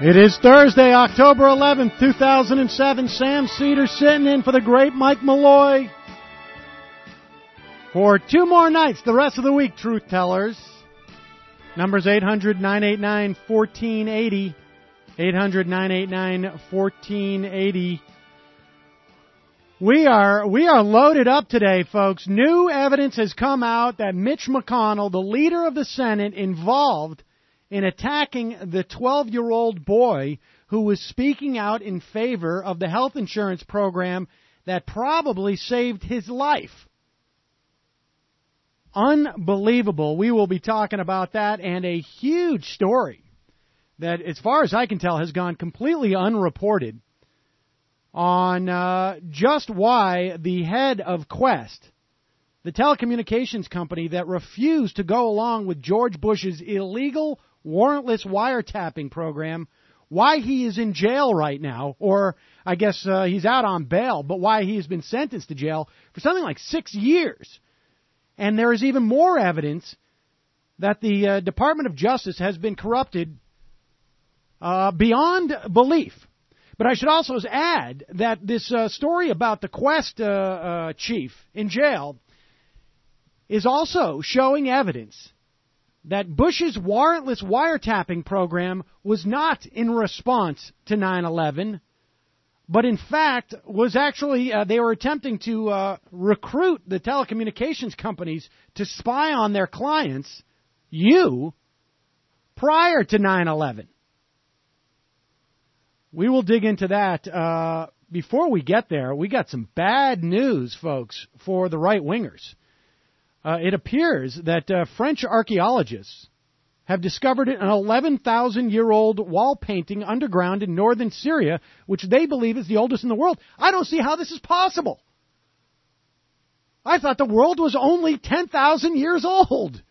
It is Thursday, October 11th, 2007. Sam Cedar sitting in for the great Mike Malloy for two more nights, the rest of the week, Truth Tellers. Numbers 800-989-1480, 800-989-1480. We are loaded up today, folks. New evidence has come out that Mitch McConnell, the leader of the Senate, involved in attacking the 12-year-old boy who was speaking out in favor of the health insurance program that probably saved his life. Unbelievable. We will be talking about that and a huge story that, as far as I can tell, has gone completely unreported on just why the head of Qwest, the telecommunications company that refused to go along with George Bush's illegal warrantless wiretapping program, why he is in jail right now, or I guess he's out on bail, but why he has been sentenced to jail for something like 6 years. And there is even more evidence that the Department of Justice has been corrupted beyond belief. But I should also add that this story about the Qwest chief in jail is also showing evidence that Bush's warrantless wiretapping program was not in response to 9/11, but in fact was actually, they were attempting to recruit the telecommunications companies to spy on their clients, prior to 9/11. We will dig into that. Before we get there, we got some bad news, folks, for the right-wingers. It appears that French archaeologists have discovered an 11,000-year-old wall painting underground in northern Syria, which they believe is the oldest in the world. I don't see how this is possible. I thought the world was only 10,000 years old.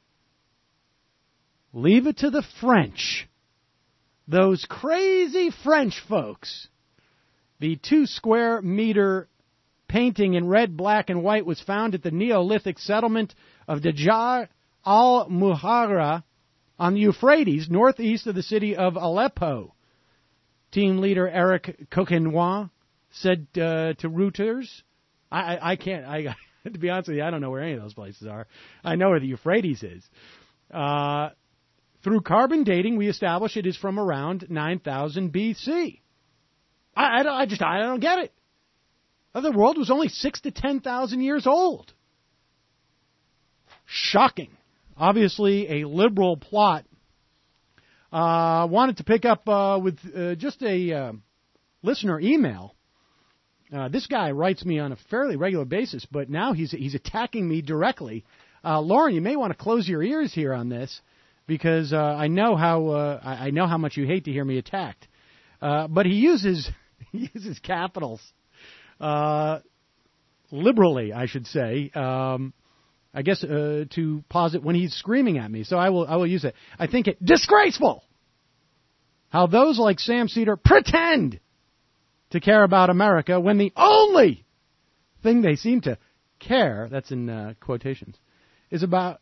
Leave it to the French. Those crazy French folks. The 2-square-meter painting in red, black, and white was found at the Neolithic settlement of Dajar al-Muhara on the Euphrates, northeast of the city of Aleppo. Team leader Eric Coquenois said to Reuters, I can't, to be honest with you, I don't know where any of those places are. I know where the Euphrates is. Through carbon dating, we establish it is from around 9,000 BC. I don't get it. The world was only 6,000 to 10,000 years old. Shocking. Obviously, a liberal plot. Wanted to pick up with just a listener email. This guy writes me on a fairly regular basis, but now he's attacking me directly. Lauren, you may want to close your ears here on this, because I know how much you hate to hear me attacked. But he uses capitals. Liberally, I should say, I guess, to posit when he's screaming at me. So I will use it. I think it disgraceful how those like Sam Cedar pretend to care about America when the only thing they seem to care, that's in quotations, is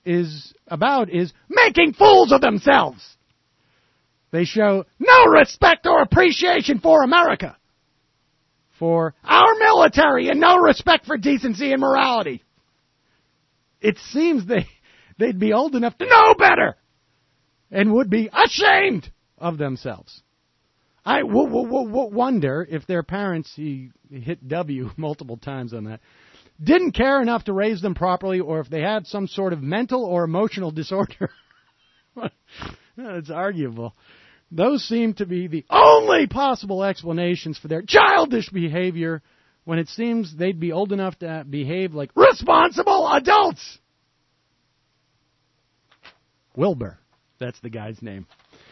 making fools of themselves. They show no respect or appreciation for America, for our military, and no respect for decency and morality. It seems they'd be old enough to know better and would be ashamed of themselves. I wonder if their parents, he hit W multiple times on that, didn't care enough to raise them properly, or if they had some sort of mental or emotional disorder. It's arguable. Those seem to be the only possible explanations for their childish behavior when it seems they'd be old enough to behave like responsible adults. Wilbur, that's the guy's name.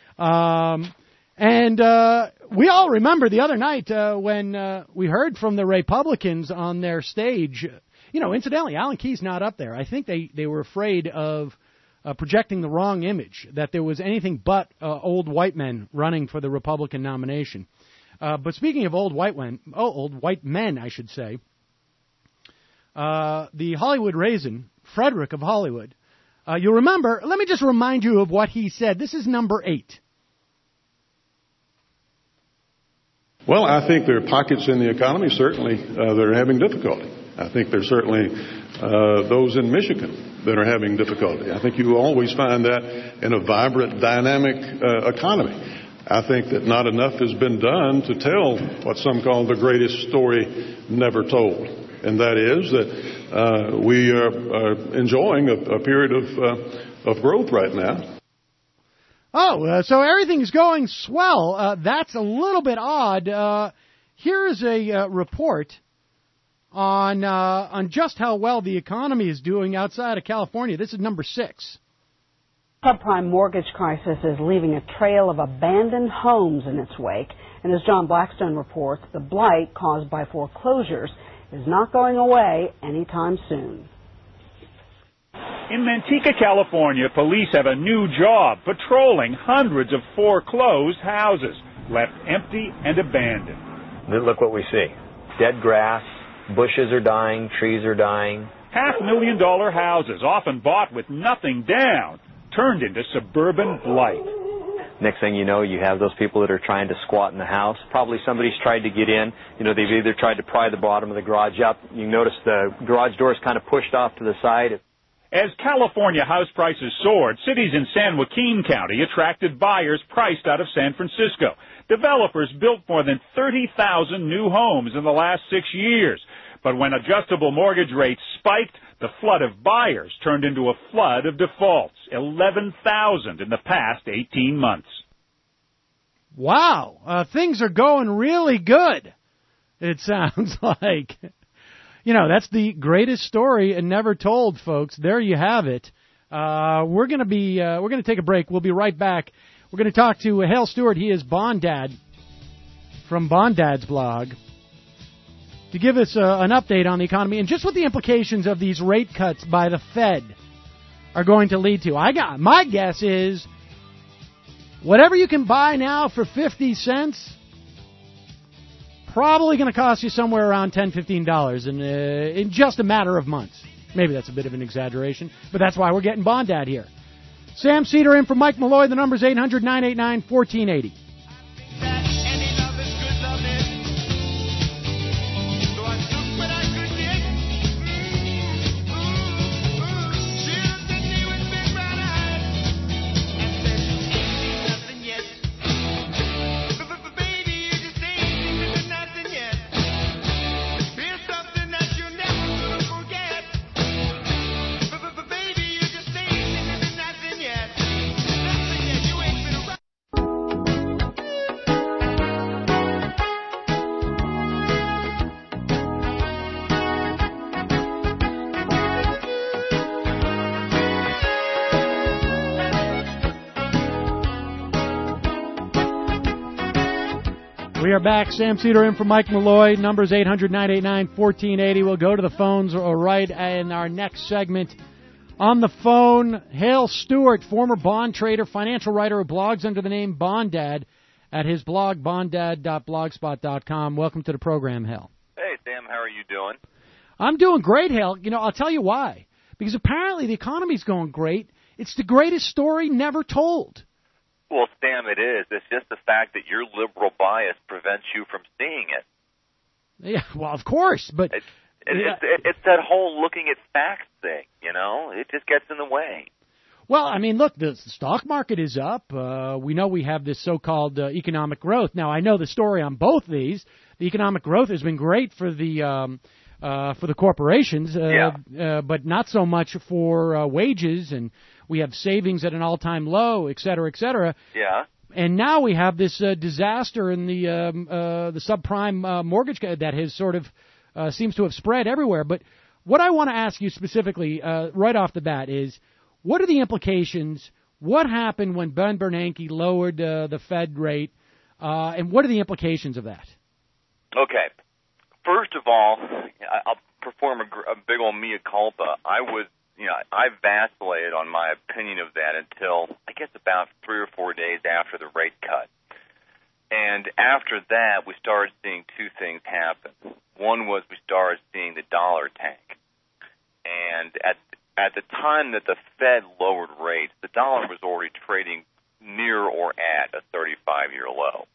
And we all remember the other night when we heard from the Republicans on their stage. Incidentally, Alan Keyes not up there. I think they were afraid of projecting the wrong image, that there was anything but old white men running for the Republican nomination. But speaking of old white men, I should say, the Hollywood raisin, Frederick of Hollywood, you'll remember, let me just remind you of what he said. This is number 8. Well, I think there are pockets in the economy, certainly, that are having difficulty. I think there's certainly those in Michigan that are having difficulty. I think you always find that in a vibrant, dynamic economy. I think that not enough has been done to tell what some call the greatest story never told. And that is that we are enjoying a period of growth right now. Oh, so everything's going swell. That's a little bit odd. Here is a report on just how well the economy is doing outside of California. This is number 6. Subprime mortgage crisis is leaving a trail of abandoned homes in its wake. And as John Blackstone reports, the blight caused by foreclosures is not going away anytime soon. In Manteca, California, police have a new job, patrolling hundreds of foreclosed houses left empty and abandoned. Look what we see. Dead grass, bushes are dying, trees are dying. $500,000 houses, often bought with nothing down, turned into suburban blight. Next thing you know, you have those people that are trying to squat in the house. Probably somebody's tried to get in. You know, they've either tried to pry the bottom of the garage up. You notice the garage door is kind of pushed off to the side. As California house prices soared, cities in San Joaquin County attracted buyers priced out of San Francisco. Developers built more than 30,000 new homes in the last 6 years. But when adjustable mortgage rates spiked, the flood of buyers turned into a flood of defaults, 11,000 in the past 18 months. Wow, things are going really good, it sounds like. You know, that's the greatest story and never told, folks. There you have it. We're going to take a break. We'll be right back. We're going to talk to Hale Stewart. He is Bond Dad from Bond Dad's blog to give us an update on the economy and just what the implications of these rate cuts by the Fed are going to lead to. My guess is whatever you can buy now for 50 cents, probably going to cost you somewhere around $10, $15 in just a matter of months. Maybe that's a bit of an exaggeration, but that's why we're getting Bond Dad here. Sam Cedar in for Mike Malloy. The number's 800-989-1480. We are back. Sam Cedar in for Mike Malloy. Numbers 800-989-1480. We'll go to the phones right in our next segment. On the phone, Hale Stewart, former bond trader, financial writer who blogs under the name Bond Dad at his blog, bonddad.blogspot.com. Welcome to the program, Hale. Hey, Sam. How are you doing? I'm doing great, Hale. You know, I'll tell you why. Because apparently the economy's going great. It's the greatest story never told. Well, Sam, it is. It's just the fact that your liberal bias prevents you from seeing it. Yeah, well, of course, but it's that whole looking at facts thing, you know? It just gets in the way. Well, I mean, look, the stock market is up. We know we have this so-called economic growth. Now, I know the story on both these. The economic growth has been great for the corporations, but not so much for wages, and we have savings at an all-time low, et cetera, et cetera. Yeah. And now we have this disaster in the subprime mortgage that has sort of seems to have spread everywhere. But what I want to ask you specifically right off the bat is, what are the implications? What happened when Ben Bernanke lowered the Fed rate, and what are the implications of that? Okay. First of all, I'll perform a big old mea culpa. I vacillated on my opinion of that until, I guess, about 3 or 4 days after the rate cut. And after that, we started seeing two things happen. One was we started seeing the dollar tank. And at the time that the Fed lowered rates, the dollar was already trading near or at a 35-year low.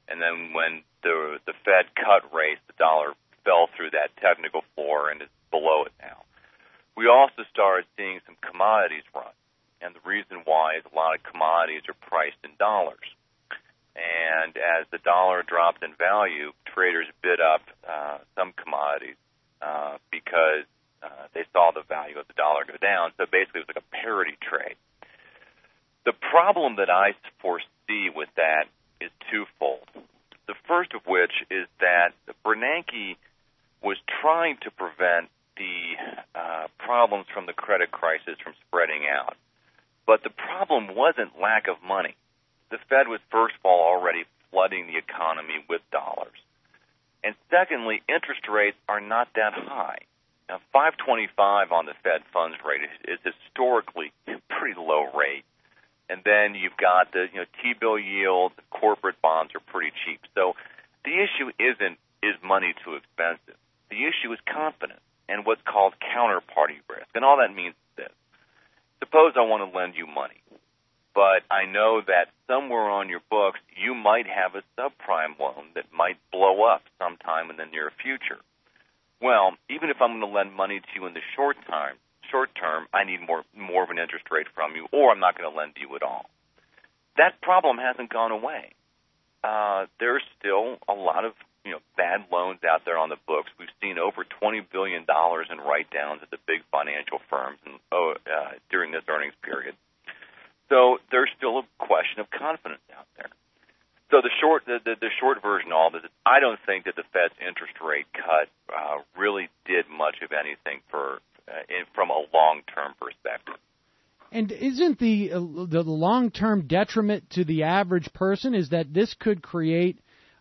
And then when the Fed cut rates, the dollar fell through that technical floor and is below it now. We also started seeing some commodities run. And the reason why is a lot of commodities are priced in dollars. And as the dollar dropped in value, traders bid up some commodities because they saw the value of the dollar go down. So basically it was like a parity trade. The problem that I foresee with that is twofold. The first of which is that Bernanke was trying to prevent the problems from the credit crisis from spreading out. But the problem wasn't lack of money. The Fed was, first of all, already flooding the economy with dollars. And secondly, interest rates are not that high. Now, 5.25 on the Fed funds rate is historically a pretty low rate. And then you've got the T-bill yields, corporate bonds are pretty cheap. So the issue isn't is money too expensive. The issue is confidence and what's called counterparty risk. And all that means is this. Suppose I want to lend you money, but I know that somewhere on your books you might have a subprime loan that might blow up sometime in the near future. Well, even if I'm going to lend money to you in the short term, I need more of an interest rate from you, or I'm not going to lend to you at all. That problem hasn't gone away. There's still a lot of bad loans out there on the books. We've seen over $20 billion in write-downs at the big financial firms during this earnings period. So there's still a question of confidence out there. So the short version of all this is I don't think that the Fed's interest rate cut really did much of anything from a long-term perspective. And isn't the long-term detriment to the average person is that this could create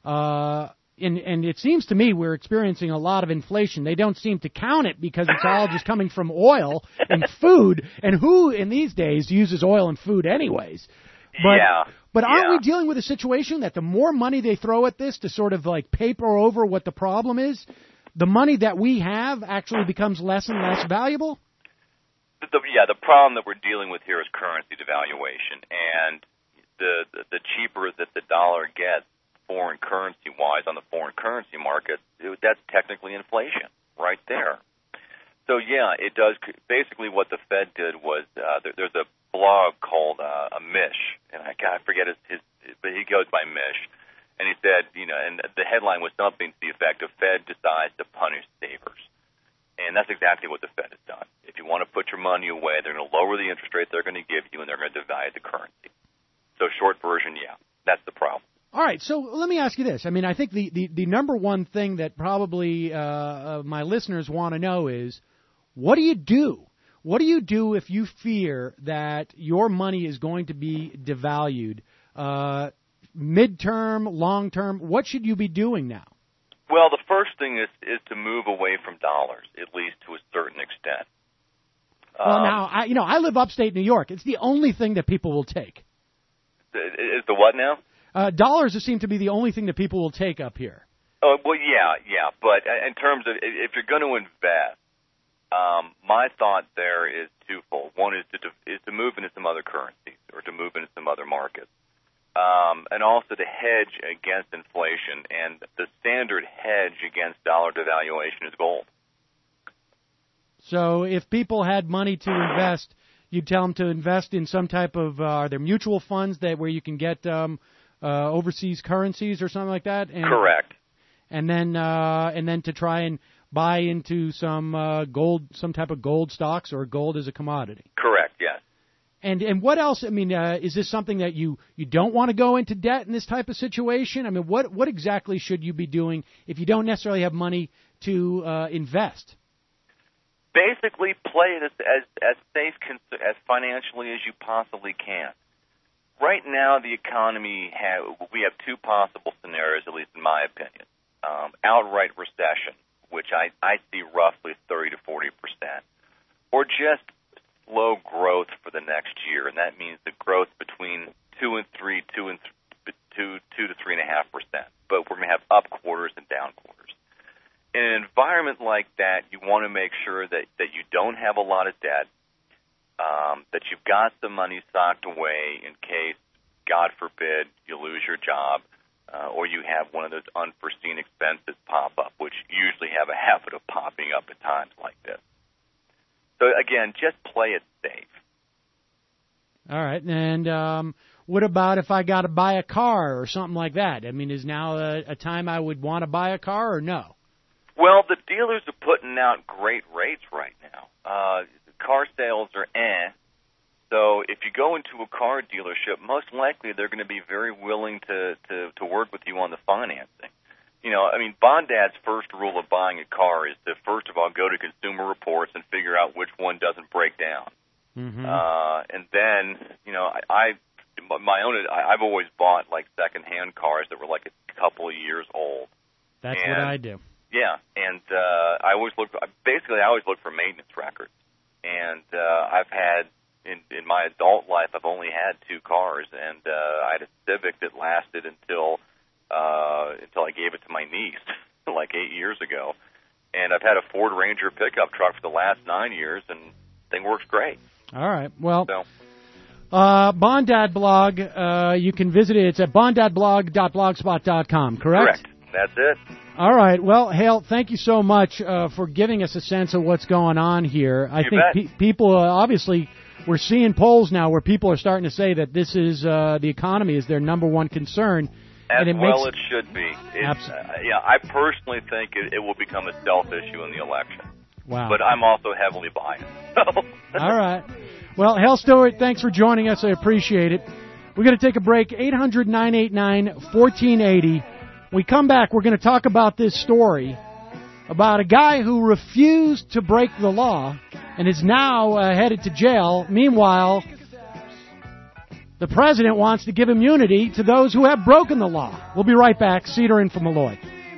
and it seems to me we're experiencing a lot of inflation. They don't seem to count it because it's all just coming from oil and food. And who in these days uses oil and food anyways? But aren't we dealing with a situation that the more money they throw at this to sort of like paper over what the problem is, the money that we have actually becomes less and less valuable? The problem that we're dealing with here is currency devaluation. And the cheaper that the dollar gets, foreign currency-wise on the foreign currency market, that's technically inflation right there. So, it does. Basically what the Fed did was there's a blog called Mish, and I forget his, but he goes by Mish. And he said, and the headline was something to the effect of Fed decides to punish savers. And that's exactly what the Fed has done. If you want to put your money away, they're going to lower the interest rate they're going to give you, and they're going to devalue the currency. So short version, that's the problem. All right, so let me ask you this. I mean, I think the number one thing that probably my listeners want to know is, what do you do? What do you do if you fear that your money is going to be devalued? Midterm, long-term, what should you be doing now? Well, the first thing is to move away from dollars, at least to a certain extent. Well, now, I live upstate New York. It's the only thing that people will take. Is the what now? Dollars seem to be the only thing that people will take up here. Oh, well, yeah. But in terms of if you're going to invest, my thought there is twofold. One is to move into some other currencies or to move into some other markets. And also to hedge against inflation. And the standard hedge against dollar devaluation is gold. So if people had money to invest, you'd tell them to invest in some type of are there mutual funds where you can get overseas currencies or something like that? And, correct. And then to try and buy into some gold, some type of gold stocks or gold as a commodity. Correct. Yes. And what else? I mean, is this something that you don't want to go into debt in this type of situation? I mean, what exactly should you be doing if you don't necessarily have money to invest? Basically, play it as safe as financially as you possibly can. Right now, the economy we have two possible scenarios, at least in my opinion. Outright recession, which I see roughly 30 to 40%, or just slow growth for the next year, and that means the growth between 2 to 3.5%. But we're going to have up quarters and down quarters. In an environment like that, you want to make sure that you don't have a lot of debt, that you've got some money socked away in case, God forbid, you lose your job. or you have one of those unforeseen expenses pop up, which usually have a habit of popping up at times like this. So, again, just play it safe. All right. And what about if I got to buy a car or something like that? I mean, is now a time I would want to buy a car or no? Well, the dealers are putting out great rates right now. Car sales are So if you go into a car dealership, most likely they're going to be very willing to work with you on the financing. You know, I mean, Bondad's first rule of buying a car is to, first of all, go to Consumer Reports and figure out which one doesn't break down. Mm-hmm. And then, you know, I've always bought, like, second-hand cars that were, like, a couple of years old. That's what I do. Yeah, and I always look for maintenance records. And I've had, in my adult life, I've only had 2 cars, and I had a Civic that lasted until I gave it to my niece, like 8 years ago. And I've had a Ford Ranger pickup truck for the last 9 years, and the thing works great. All right. Well, Bondad blog, you can visit it. It's at bondadblog.blogspot.com, correct? Correct. That's it. All right. Well, Hale, thank you so much for giving us a sense of what's going on here. I think people, obviously, we're seeing polls now where people are starting to say that this is the economy is their number one concern. It should be. I personally think it will become a stealth issue in the election. Wow. But I'm also heavily biased. All right. Well, Hale Stewart, thanks for joining us. I appreciate it. We're going to take a break. 800-989-1480. When we come back, we're going to talk about this story about a guy who refused to break the law and is now headed to jail. Meanwhile, the president wants to give immunity to those who have broken the law. We'll be right back. Cedar in from Malloy.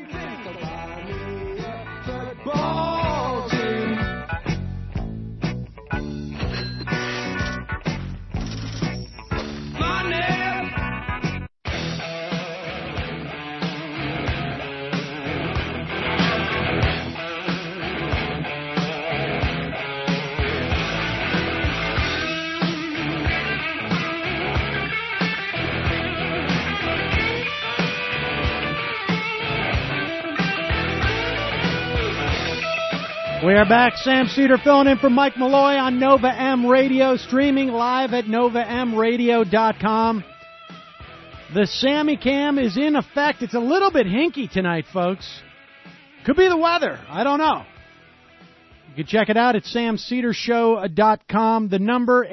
We are back. Sam Cedar filling in for Mike Malloy on Nova M Radio, streaming live at NovaMRadio.com. The Sammy Cam is in effect. It's a little bit hinky tonight, folks. Could be the weather. I don't know. You can check it out at SamCedarShow.com. The number,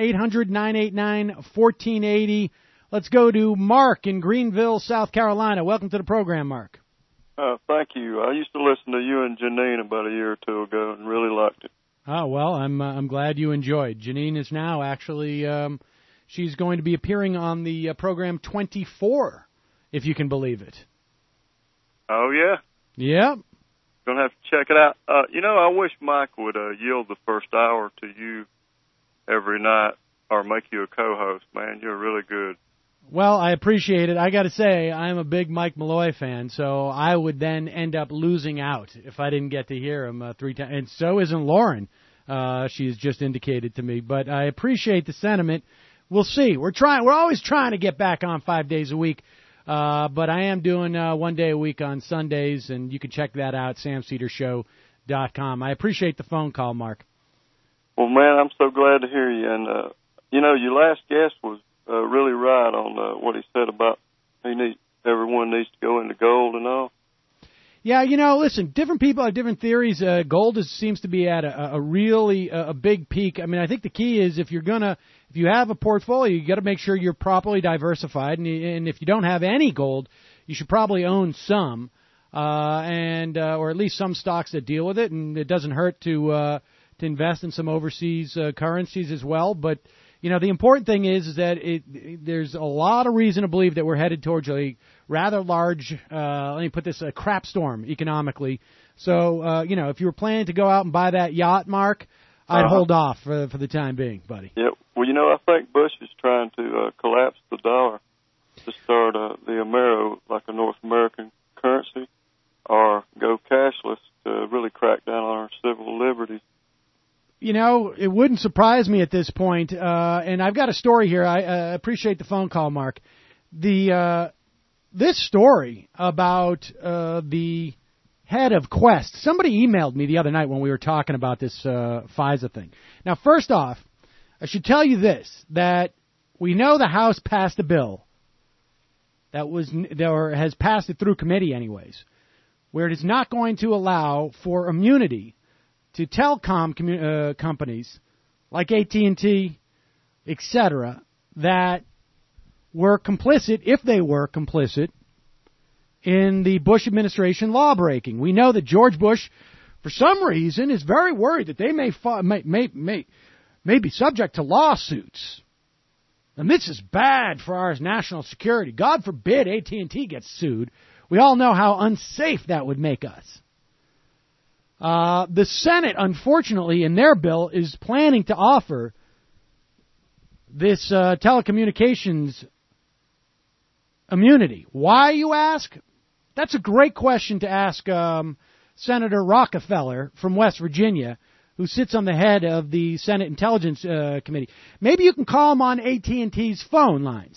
800-989-1480. Let's go to Mark in Greenville, South Carolina. Welcome to the program, Mark. Thank you. I used to listen to you and Janine about a year or two ago and really liked it. Oh, well, I'm glad you enjoyed. Janine is now actually, she's going to be appearing on the program 24, if you can believe it. Oh, yeah? Yep. Going to have to check it out. I wish Mike would yield the first hour to you every night or make you a co-host, man. You're really good. Well, I appreciate it. I got to say, I'm a big Mike Malloy fan, so I would then end up losing out if I didn't get to hear him 3 times. And so isn't Lauren. She's just indicated to me. But I appreciate the sentiment. We'll see. We're always trying to get back on 5 days a week. But I am doing 1 day a week on Sundays, and you can check that out, SamCedarShow.com. I appreciate the phone call, Mark. Well, man, I'm so glad to hear you. And, your last guest was really right on what he said about everyone needs to go into gold and all. Yeah, listen, different people have different theories. Gold seems to be at a really big peak. I mean, I think the key is if you have a portfolio, you got to make sure you're properly diversified. And if you don't have any gold, you should probably own some, or at least some stocks that deal with it. And it doesn't hurt to invest in some overseas currencies as well. But the important thing is that there's a lot of reason to believe that we're headed towards a rather large, let me put this, a crap storm economically. So, if you were planning to go out and buy that yacht, Mark, I'd hold off for the time being, buddy. Yeah, well, I think Bush is trying to collapse the dollar to start the Amero, like a North American currency, or go cashless to really crack down on our civil liberties. It wouldn't surprise me at this point, and I've got a story here. I appreciate the phone call, Mark. The this story about the head of Quest, somebody emailed me the other night when we were talking about this FISA thing. Now, first off, I should tell you this, that we know the House passed a bill that has passed it through committee anyways, where it is not going to allow for immunity to telecom companies like AT&T, etc., that were complicit, if they were complicit, in the Bush administration law-breaking. We know that George Bush, for some reason, is very worried that they may be subject to lawsuits. And this is bad for our national security. God forbid AT&T gets sued. We all know how unsafe that would make us. The Senate, unfortunately, in their bill, is planning to offer this telecommunications immunity. Why, you ask? That's a great question to ask Senator Rockefeller from West Virginia, who sits on the head of the Senate Intelligence Committee. Maybe you can call him on AT&T's phone lines.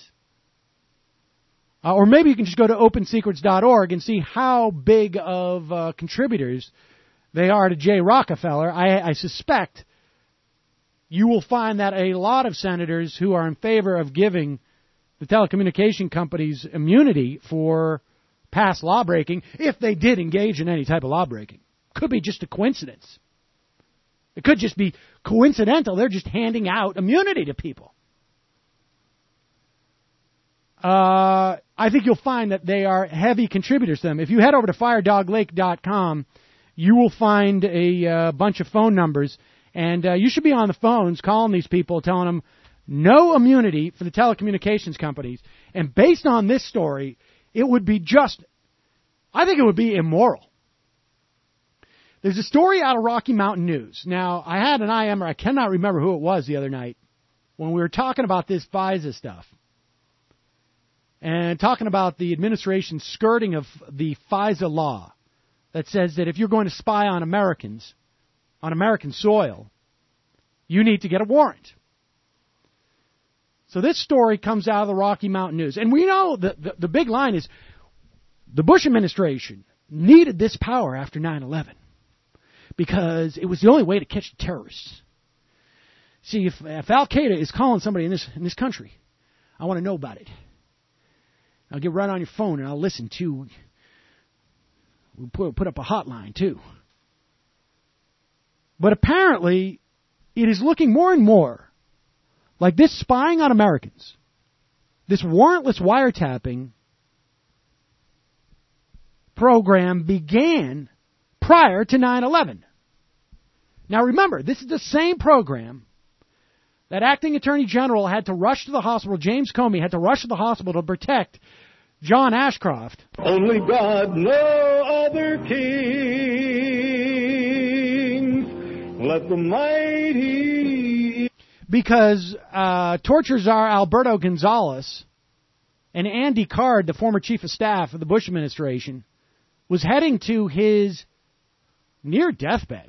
Or maybe you can just go to opensecrets.org and see how big of contributors they are to Jay Rockefeller. I suspect you will find that a lot of senators who are in favor of giving the telecommunication companies immunity for past lawbreaking, if they did engage in any type of lawbreaking. Could be just a coincidence. It could just be coincidental. They're just handing out immunity to people. I think you'll find that they are heavy contributors to them. If you head over to firedoglake.com, you will find a bunch of phone numbers, and you should be on the phones calling these people, telling them no immunity for the telecommunications companies. And based on this story, it would be I think it would be immoral. There's a story out of Rocky Mountain News. Now, I had an IMer, I cannot remember who it was the other night, when we were talking about this FISA stuff. And talking about the administration's skirting of the FISA law that says that if you're going to spy on Americans, on American soil, you need to get a warrant. So this story comes out of the Rocky Mountain News. And we know that the big line is the Bush administration needed this power after 9/11 because it was the only way to catch the terrorists. See, if Al-Qaeda is calling somebody in this country, I want to know about it. I'll get right on your phone and I'll listen too. We'll put up a hotline too. But apparently, it is looking more and more like this spying on Americans, this warrantless wiretapping program began prior to 9/11. Now remember, this is the same program that Acting Attorney General had to rush to the hospital, James Comey had to rush to the hospital to protect John Ashcroft. Only God, no other king. Let the mighty... Because torture czar Alberto Gonzales and Andy Card, the former chief of staff of the Bush administration, was heading to his near deathbed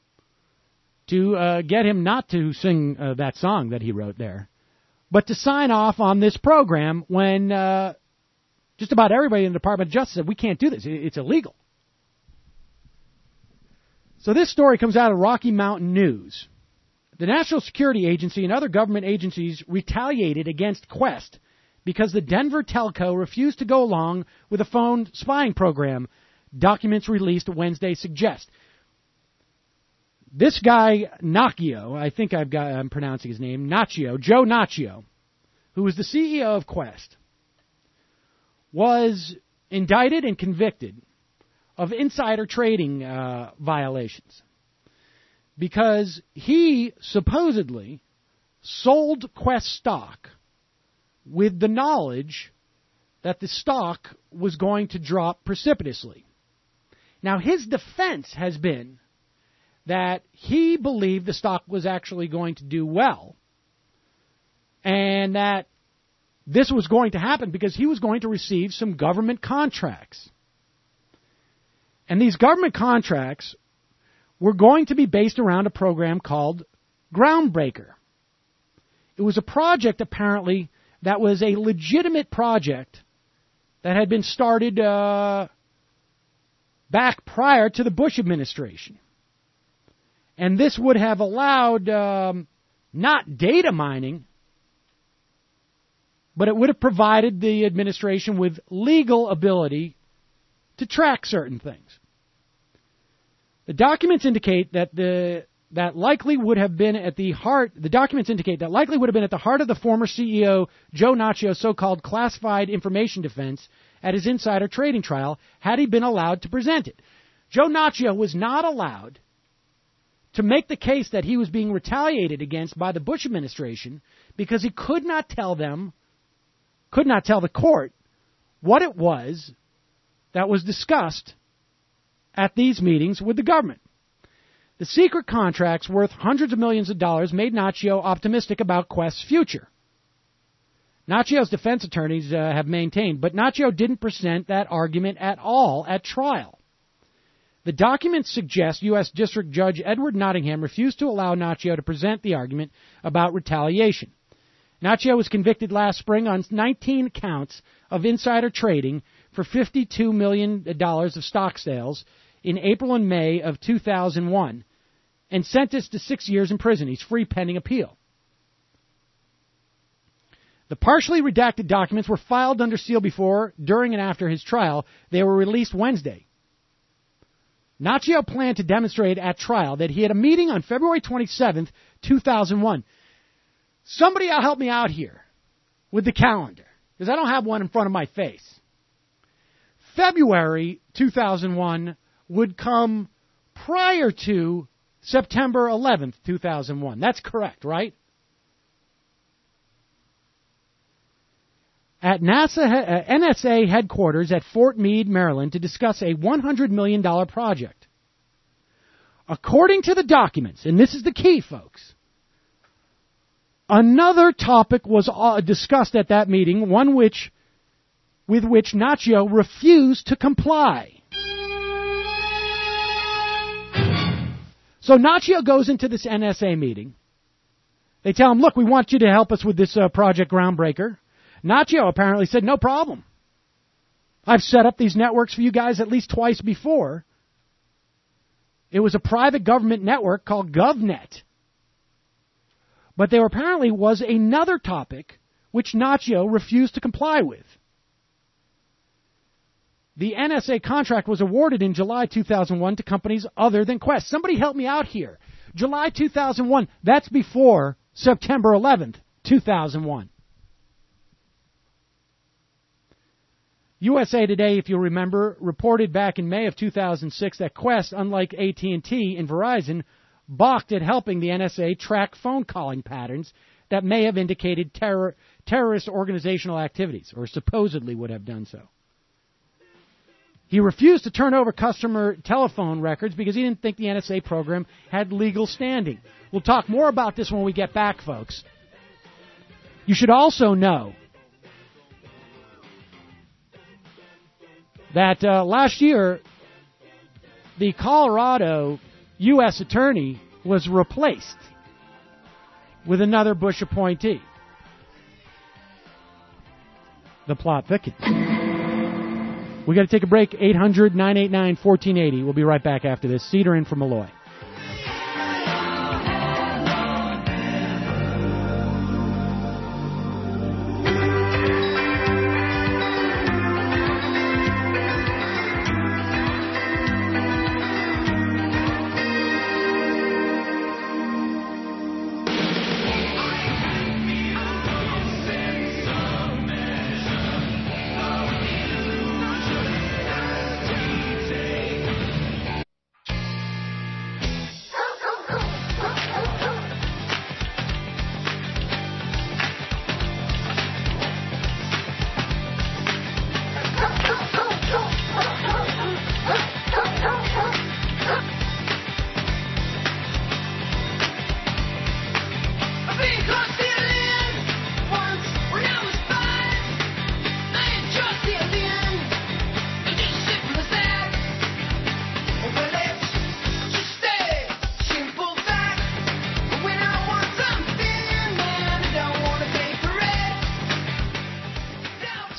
to get him not to sing that song that he wrote there, but to sign off on this program when just about everybody in the Department of Justice said, we can't do this. It's illegal. So this story comes out of Rocky Mountain News. The National Security Agency and other government agencies retaliated against Quest because the Denver telco refused to go along with a phone spying program, documents released Wednesday suggest. This guy, Nacchio, I think I'm pronouncing his name, Joe Nacchio, who was the CEO of Quest, was indicted and convicted of insider trading violations because he supposedly sold Quest stock with the knowledge that the stock was going to drop precipitously. Now, his defense has been that he believed the stock was actually going to do well and that this was going to happen because he was going to receive some government contracts. And these government contracts were going to be based around a program called Groundbreaker. It was a project, apparently, that was a legitimate project that had been started back prior to the Bush administration. And this would have allowed not data mining, but it would have provided the administration with legal ability to track certain things. The documents indicate that likely would have been at the heart. The documents indicate that likely would have been at the heart of the former CEO Joe Naccio's so-called classified information defense at his insider trading trial, had he been allowed to present it. Joe Naccio was not allowed to make the case that he was being retaliated against by the Bush administration because he could not tell the court what it was that was discussed at these meetings with the government. The secret contracts worth hundreds of millions of dollars made Naccio optimistic about Quest's future. Naccio's defense attorneys have maintained, but Naccio didn't present that argument at all at trial. The documents suggest U.S. District Judge Edward Nottingham refused to allow Naccio to present the argument about retaliation. Naccio was convicted last spring on 19 counts of insider trading for $52 million of stock sales in April and May of 2001 and sentenced to 6 years in prison. He's free pending appeal. The partially redacted documents were filed under seal before, during, and after his trial. They were released Wednesday. Naccio planned to demonstrate at trial that he had a meeting on February 27th, 2001. Somebody help me out here with the calendar, because I don't have one in front of my face. February 2001 would come prior to September 11th, 2001. That's correct, right? At NSA headquarters at Fort Meade, Maryland, to discuss a $100 million project. According to the documents, and this is the key, folks, another topic was discussed at that meeting, one with which Naccio refused to comply. So Naccio goes into this NSA meeting. They tell him, look, we want you to help us with this Project Groundbreaker. Naccio apparently said, no problem. I've set up these networks for you guys at least twice before. It was a private government network called GovNet. But there apparently was another topic which Naccio refused to comply with. The NSA contract was awarded in July 2001 to companies other than Quest. Somebody help me out here. July 2001, that's before September 11th, 2001. USA Today, if you remember, reported back in May of 2006 that Quest, unlike AT&T and Verizon, balked at helping the NSA track phone calling patterns that may have indicated terrorist organizational activities, or supposedly would have done so. He refused to turn over customer telephone records because he didn't think the NSA program had legal standing. We'll talk more about this when we get back, folks. You should also know that last year, the Colorado U.S. attorney was replaced with another Bush appointee. The plot thickens. We got to take a break. 800-989-1480. We'll be right back after this. Cedar in from Malloy.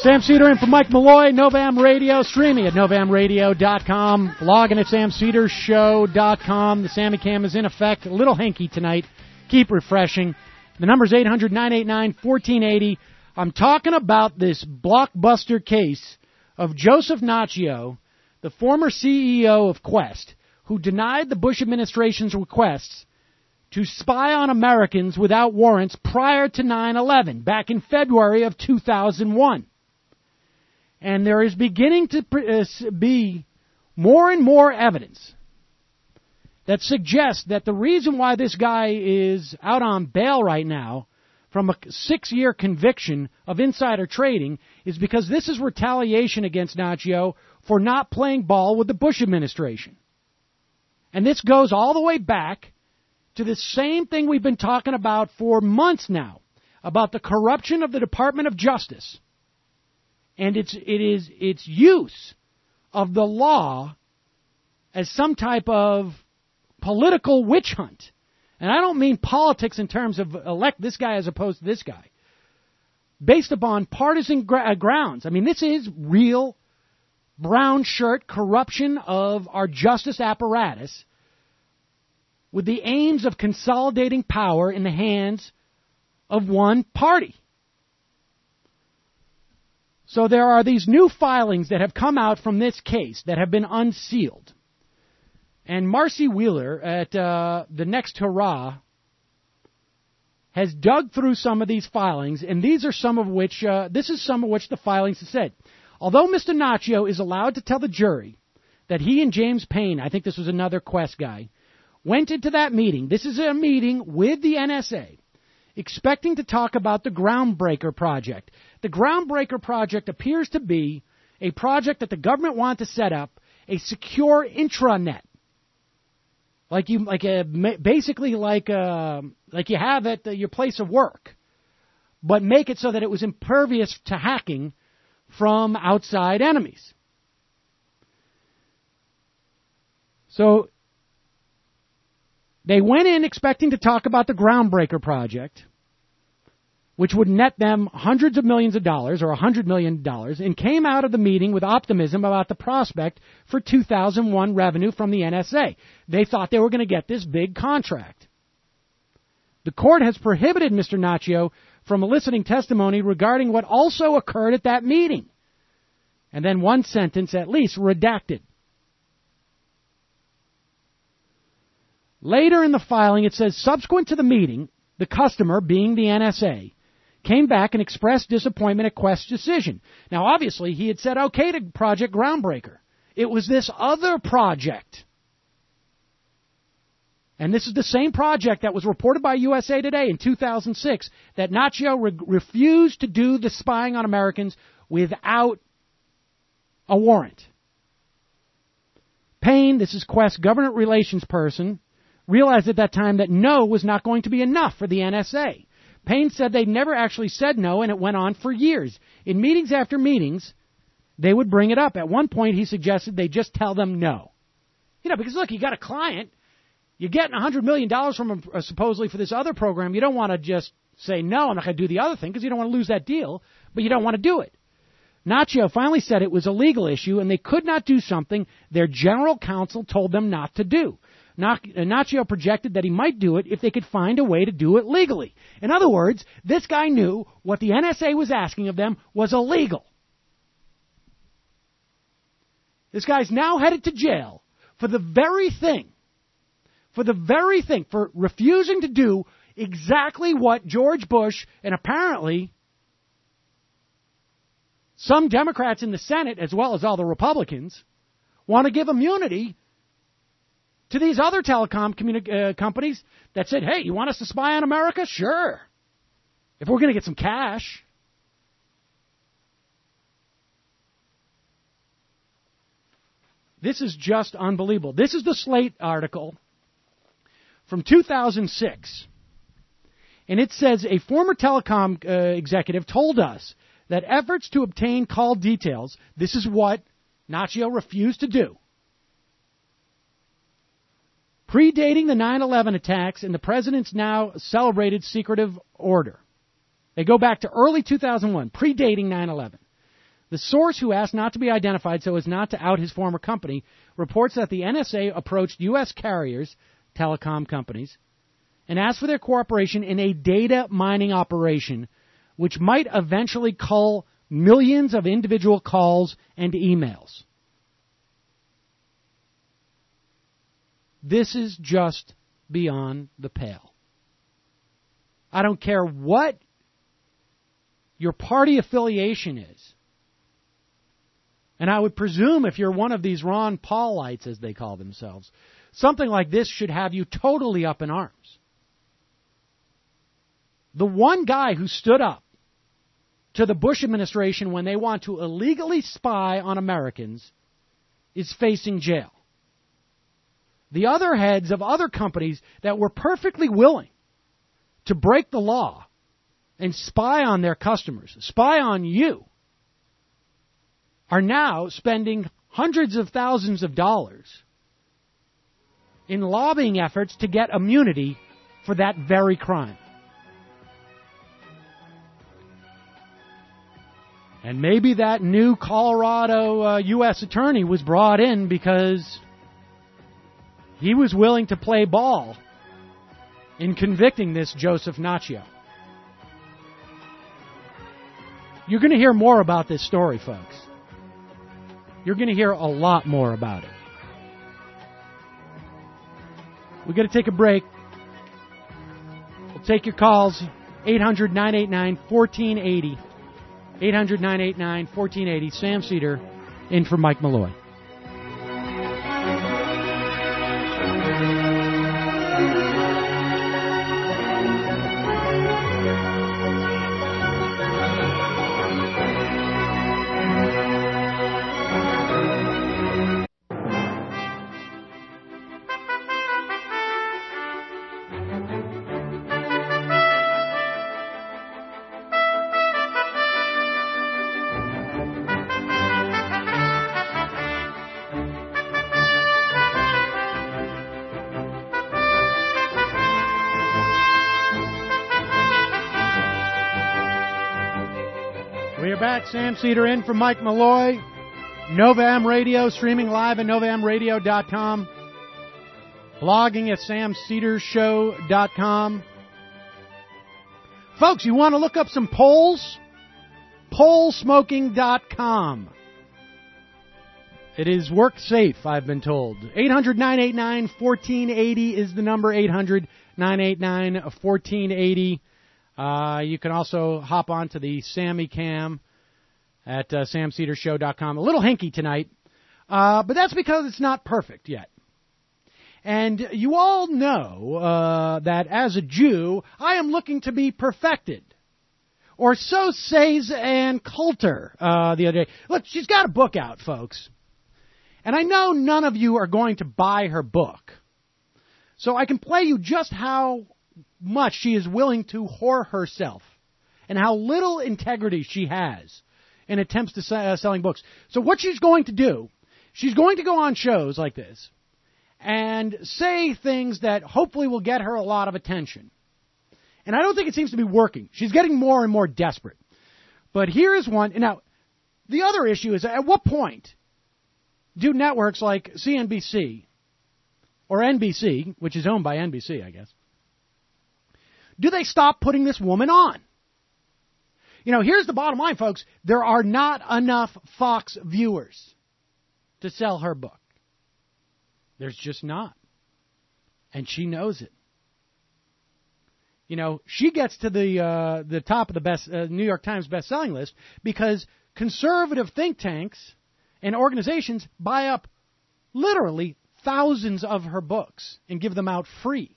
Sam Cedar in for Mike Malloy, Novam Radio, streaming at NovamRadio.com, blogging at SamCedarShow.com. The Sammy Cam is in effect. A little hinky tonight. Keep refreshing. The number's 800-989-1480. I'm talking about this blockbuster case of Joseph Naccio, the former CEO of Quest, who denied the Bush administration's requests to spy on Americans without warrants prior to 9/11, back in February of 2001. And there is beginning to be more and more evidence that suggests that the reason why this guy is out on bail right now from a 6-year conviction of insider trading is because this is retaliation against Naccio for not playing ball with the Bush administration. And this goes all the way back to the same thing we've been talking about for months now, about the corruption of the Department of Justice and its use of the law as some type of political witch hunt. And I don't mean politics in terms of elect this guy as opposed to this guy, based upon partisan grounds. I mean, this is real brown shirt corruption of our justice apparatus with the aims of consolidating power in the hands of one party. So there are these new filings that have come out from this case that have been unsealed. And Marcy Wheeler at The Next Hurrah has dug through some of these filings, and these are some of which, this is some of which the filings have said. Although Mr. Naccio is allowed to tell the jury that he and James Payne, I think this was another Quest guy, went into that meeting, this is a meeting with the NSA, expecting to talk about the Groundbreaker project. The Groundbreaker project appears to be a project that the government wanted to set up, a secure intranet. Basically like you have at your place of work, but make it so that it was impervious to hacking from outside enemies. So they went in expecting to talk about the Groundbreaker project, which would net them hundreds of millions of dollars, or $100 million, and came out of the meeting with optimism about the prospect for 2001 revenue from the NSA. They thought they were going to get this big contract. The court has prohibited Mr. Naccio from eliciting testimony regarding what also occurred at that meeting. And then one sentence, at least, redacted. Later in the filing, it says, subsequent to the meeting, the customer, being the NSA, came back and expressed disappointment at Quest's decision. Now, obviously, he had said okay to Project Groundbreaker. It was this other project. And this is the same project that was reported by USA Today in 2006 that Naccio refused to do the spying on Americans without a warrant. Payne, this is Quest's government relations person, realized at that time that no was not going to be enough for the NSA. Payne said they never actually said no, and it went on for years. In meetings after meetings, they would bring it up. At one point, he suggested they just tell them no. Because, look, you got a client. You're getting $100 million from him, supposedly, for this other program. You don't want to just say, no, I'm not going to do the other thing, because you don't want to lose that deal, but you don't want to do it. Naccio finally said it was a legal issue, and they could not do something their general counsel told them not to do. Naccio projected that he might do it if they could find a way to do it legally. In other words, this guy knew what the NSA was asking of them was illegal. This guy's now headed to jail for the very thing, for refusing to do exactly what George Bush and apparently some Democrats in the Senate, as well as all the Republicans, want to give immunity to these other telecom companies that said, hey, you want us to spy on America? Sure. If we're going to get some cash. This is just unbelievable. This is the Slate article from 2006. And it says, a former telecom executive told us that efforts to obtain call details, this is what Naccio refused to do, predating the 9/11 attacks and the president's now celebrated secretive order. They go back to early 2001, predating 9/11. The source, who asked not to be identified so as not to out his former company, reports that the NSA approached U.S. carriers, telecom companies, and asked for their cooperation in a data mining operation which might eventually cull millions of individual calls and emails. This is just beyond the pale. I don't care what your party affiliation is. And I would presume if you're one of these Ron Paulites, as they call themselves, something like this should have you totally up in arms. The one guy who stood up to the Bush administration when they want to illegally spy on Americans is facing jail. The other heads of other companies that were perfectly willing to break the law and spy on their customers, spy on you, are now spending hundreds of thousands of dollars in lobbying efforts to get immunity for that very crime. And maybe that new Colorado U.S. attorney was brought in because he was willing to play ball in convicting this Joseph Naccio. You're going to hear more about this story, folks. You're going to hear a lot more about it. We're going to take a break. We'll take your calls, 800-989-1480. 800-989-1480. Sam Seder in for Mike Malloy. Sam Seder in for Mike Malloy. Nova M Radio, streaming live at NovaMRadio.com. Blogging at SamSederShow.com. Folks, you want to look up some polls? Pollsmoking.com. It is work safe, I've been told. 800-989-1480 is the number, 800-989-1480. You can also hop on to the Sammy Cam at SamSederShow.com. A little hinky tonight, but that's because it's not perfect yet. And you all know that as a Jew, I am looking to be perfected. Or so says Ann Coulter the other day. Look, she's got a book out, folks. And I know none of you are going to buy her book. So I can play you just how much she is willing to whore herself and how little integrity she has in attempts to selling books. So what she's going to do, she's going to go on shows like this and say things that hopefully will get her a lot of attention. And I don't think it seems to be working. She's getting more and more desperate. But here is one. Now, the other issue is, at what point do networks like CNBC or NBC, which is owned by NBC, I guess, do they stop putting this woman on? You know, here's the bottom line, folks. There are not enough Fox viewers to sell her book. There's just not. And she knows it. You know, she gets to the top of the best New York Times best-selling list because conservative think tanks and organizations buy up literally thousands of her books and give them out free.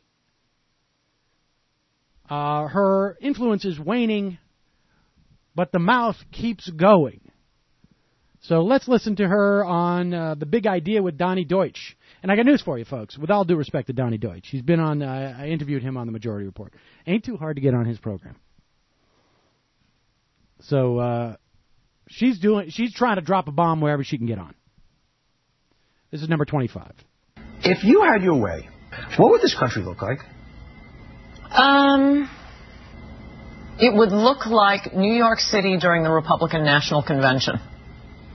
Her influence is waning, but the mouth keeps going. So let's listen to her on The Big Idea with Donnie Deutsch. And I got news for you, folks. With all due respect to Donnie Deutsch, he's been on. I interviewed him on the Majority Report. Ain't too hard to get on his program. So she's trying to drop a bomb wherever she can get on. This is number 25. If you had your way, what would this country look like? It would look like New York City during the Republican National Convention.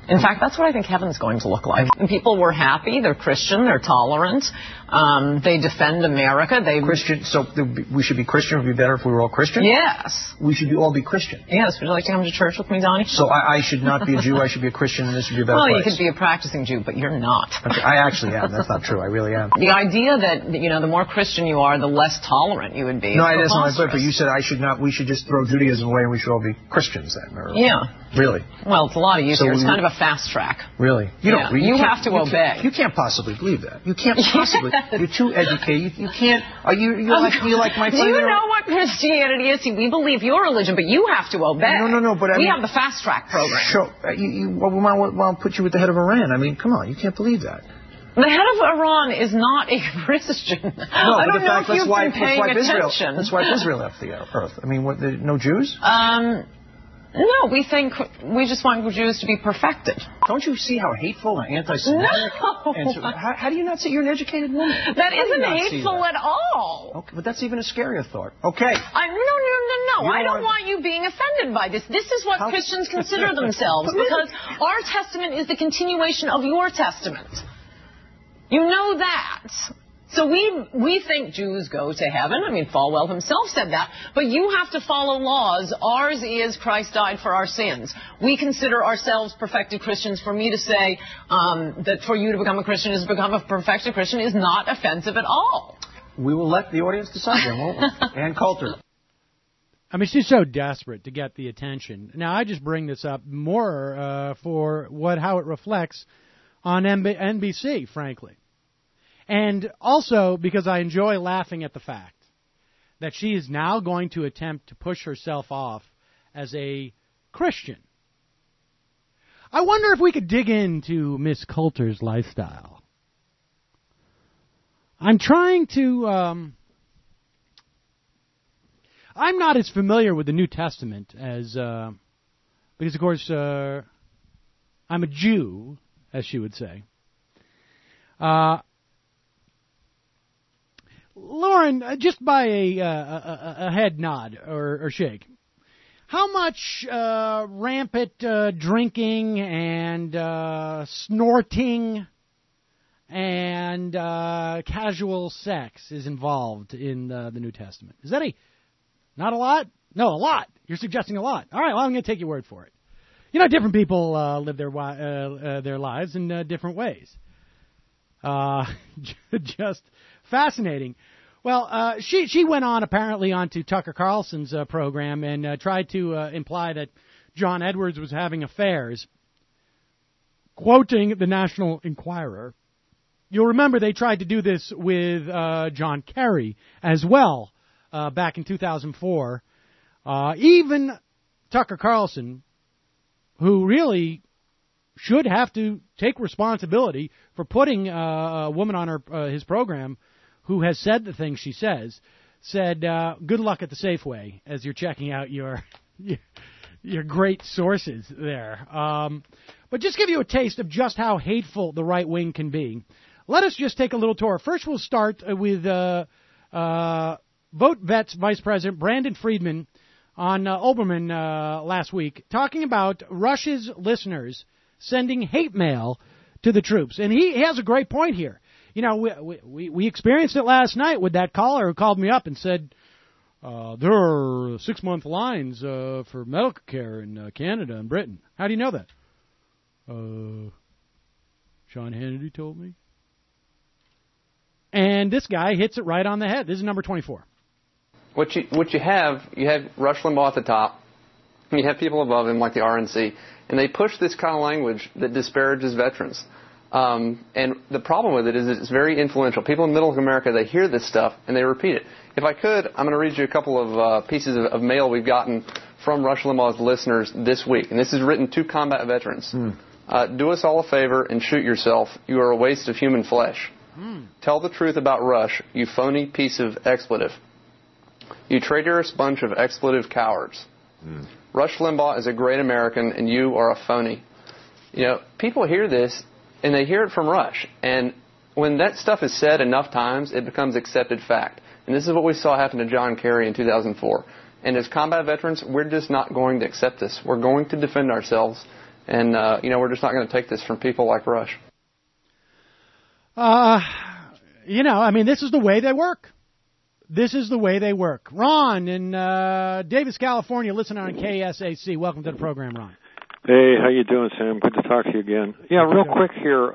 In fact, that's what I think heaven's going to look like. And people were happy. They're Christian. They're tolerant. They defend America. Christian. So we should be Christian. It would be better if we were all Christian? Yes. We should all be Christian. Yes. Would you like to come to church with me, Donnie? So I should not be a Jew. I should be a Christian, and this would be a better place. Well, you could be a practicing Jew, but you're not. Okay, I actually am. That's not true. I really am. The idea that, the more Christian you are, the less tolerant you would be. No, it isn't. But you said I should not. We should just throw Judaism away, and we should all be Christians then. Yeah. Really? Well, it's a lot easier. It's kind of a fast track. Really? You have to obey. You can't possibly believe that. You can't possibly. You're too educated. You can't. You like my friend? Do you know what Christianity is? See, we believe your religion, but you have to obey. No. But we have the fast track program. Sure. We want to put you with the head of Iran. I mean, come on. You can't believe that. The head of Iran is not a Christian. No, I don't know if you've been paying attention. That's why Israel left the earth. I mean, no Jews? No, we just want Jews to be perfected. Don't you see how hateful and anti-Semitic? No. How do you not see? You're an educated woman. That isn't hateful at all. Okay, but that's even a scarier thought. Okay. No. I don't want you being offended by this. This is what Christians consider themselves, because our testament is the continuation of your testament. You know that. So we think Jews go to heaven. I mean, Falwell himself said that. But you have to follow laws. Ours is Christ died for our sins. We consider ourselves perfected Christians. For me to say that for you to become a Christian is to become a perfected Christian is not offensive at all. We will let the audience decide then, won't we? Ann Coulter. I mean, she's so desperate to get the attention. Now, I just bring this up more for how it reflects on NBC, frankly. And also because I enjoy laughing at the fact that she is now going to attempt to push herself off as a Christian. I wonder if we could dig into Miss Coulter's lifestyle. I'm trying to... I'm not as familiar with the New Testament as... because, of course, I'm a Jew, as she would say. Lauren, just by a head nod or shake, how much rampant drinking and snorting and casual sex is involved in the New Testament? Is that not a lot? No, a lot. You're suggesting a lot. All right, well, I'm going to take your word for it. Different people live their lives in different ways. Just fascinating. Well, she went on apparently onto Tucker Carlson's program and tried to imply that John Edwards was having affairs, quoting the National Enquirer. You'll remember they tried to do this with John Kerry as well back in 2004. Even Tucker Carlson, who really should have to take responsibility for putting a woman on his program who has said the things she says, said, good luck at the Safeway as you're checking out your great sources there. But just give you a taste of just how hateful the right wing can be. Let us just take a little tour. First, we'll start with VoteVet's Vice President Brandon Friedman on Olbermann last week, talking about Russia's listeners sending hate mail to the troops. And he has a great point here. We experienced it last night with that caller who called me up and said, there are 6-month lines for medical care in Canada and Britain. How do you know that? Sean Hannity told me. And this guy hits it right on the head. This is number 24. What you have Rush Limbaugh at the top, and you have people above him like the RNC, and they push this kind of language that disparages veterans. And the problem with it is it's very influential. People in middle America, they hear this stuff and they repeat it. If I could, I'm going to read you a couple of pieces of mail we've gotten from Rush Limbaugh's listeners this week. And this is written to combat veterans. Do us all a favor and shoot yourself. You are a waste of human flesh. Tell the truth about Rush, you phony piece of expletive. You traitorous bunch of expletive cowards. Rush Limbaugh is a great American and you are a phony. People hear this and they hear it from Rush. And when that stuff is said enough times, it becomes accepted fact. And this is what we saw happen to John Kerry in 2004. And as combat veterans, we're just not going to accept this. We're going to defend ourselves. And, we're just not going to take this from people like Rush. This is the way they work. This is the way they work. Ron in Davis, California, listening on KSAC. Welcome to the program, Ron. Hey, how you doing, Sam? Good to talk to you again. Yeah, real quick here.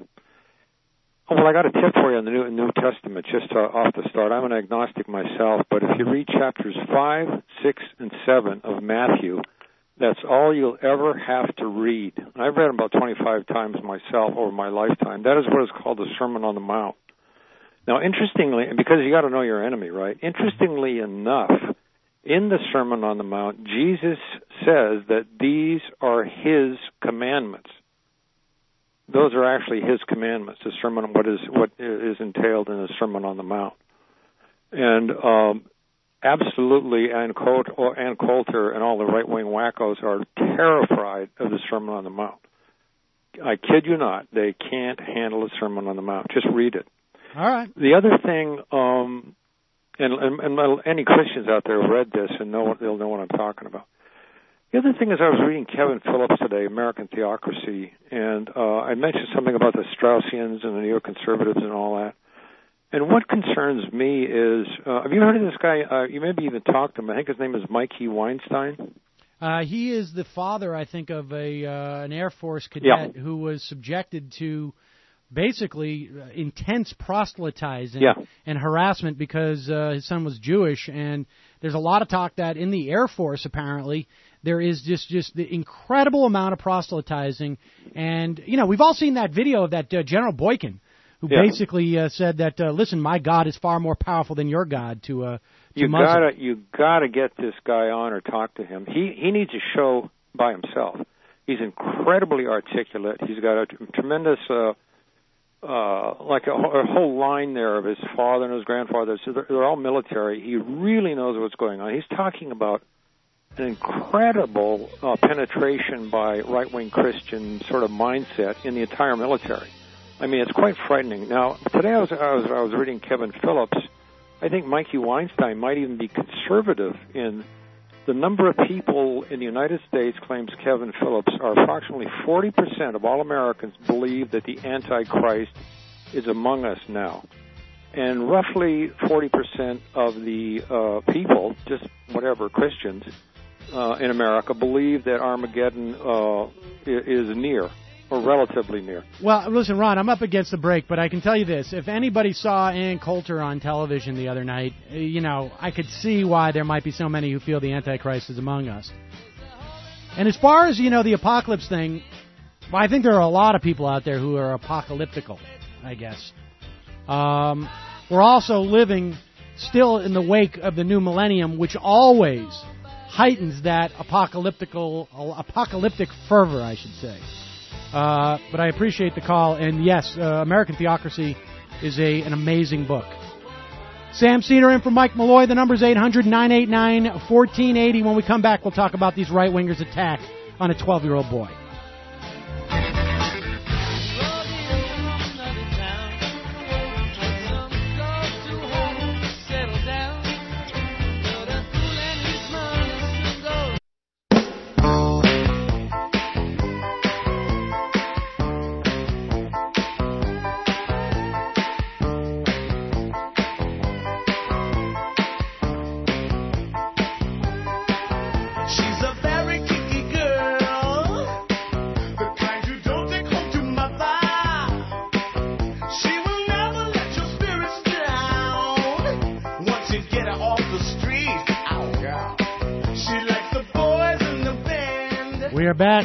I got a tip for you on the New Testament, just off the start. I'm an agnostic myself, but if you read chapters 5, 6, and 7 of Matthew, that's all you'll ever have to read. I've read them about 25 times myself over my lifetime. That is what is called the Sermon on the Mount. Now, interestingly, and because you got to know your enemy, right? Interestingly enough, in the Sermon on the Mount, Jesus says that these are His commandments. Those are actually His commandments. The sermon, what is entailed in the Sermon on the Mount, and absolutely, Ann Coulter and all the right-wing wackos are terrified of the Sermon on the Mount. I kid you not, they can't handle the Sermon on the Mount. Just read it. All right. The other thing, and any Christians out there who read this and they'll know what I'm talking about. The other thing is I was reading Kevin Phillips today, American Theocracy, and I mentioned something about the Straussians and the neoconservatives and all that. And what concerns me is, have you heard of this guy? You maybe even talked to him. I think his name is Mikey Weinstein. He is the father, I think, of an Air Force cadet who was subjected to basically intense proselytizing and harassment because his son was Jewish. And there's a lot of talk that in the Air Force, apparently, there is just the incredible amount of proselytizing. And, we've all seen that video of that General Boykin, who basically said that, listen, my God is far more powerful than your God to Muslims. You gotta get this guy on or talk to him. He needs a show by himself. He's incredibly articulate. He's got a tremendous, like a whole line there of his father and his grandfather. So they're all military. He really knows what's going on. He's talking about an incredible penetration by right-wing Christian sort of mindset in the entire military. I mean, it's quite frightening. Now, today I was reading Kevin Phillips. I think Mikey Weinstein might even be conservative in the number of people in the United States, claims Kevin Phillips, are approximately 40% of all Americans believe that the Antichrist is among us now. And roughly 40% of the people, just whatever, Christians in America, believe that Armageddon is near. Or relatively near. Well, listen, Ron, I'm up against the break, but I can tell you this. If anybody saw Ann Coulter on television the other night, I could see why there might be so many who feel the Antichrist is among us. And as far as, the apocalypse thing, well, I think there are a lot of people out there who are apocalyptical, I guess. We're also living still in the wake of the new millennium, which always heightens that apocalyptic fervor, I should say. But I appreciate the call, and yes, American Theocracy is an amazing book. Sam Cedar in for Mike Malloy. The number's 800-989-1480. When we come back, we'll talk about these right-wingers' attack on a 12-year-old boy. We are back.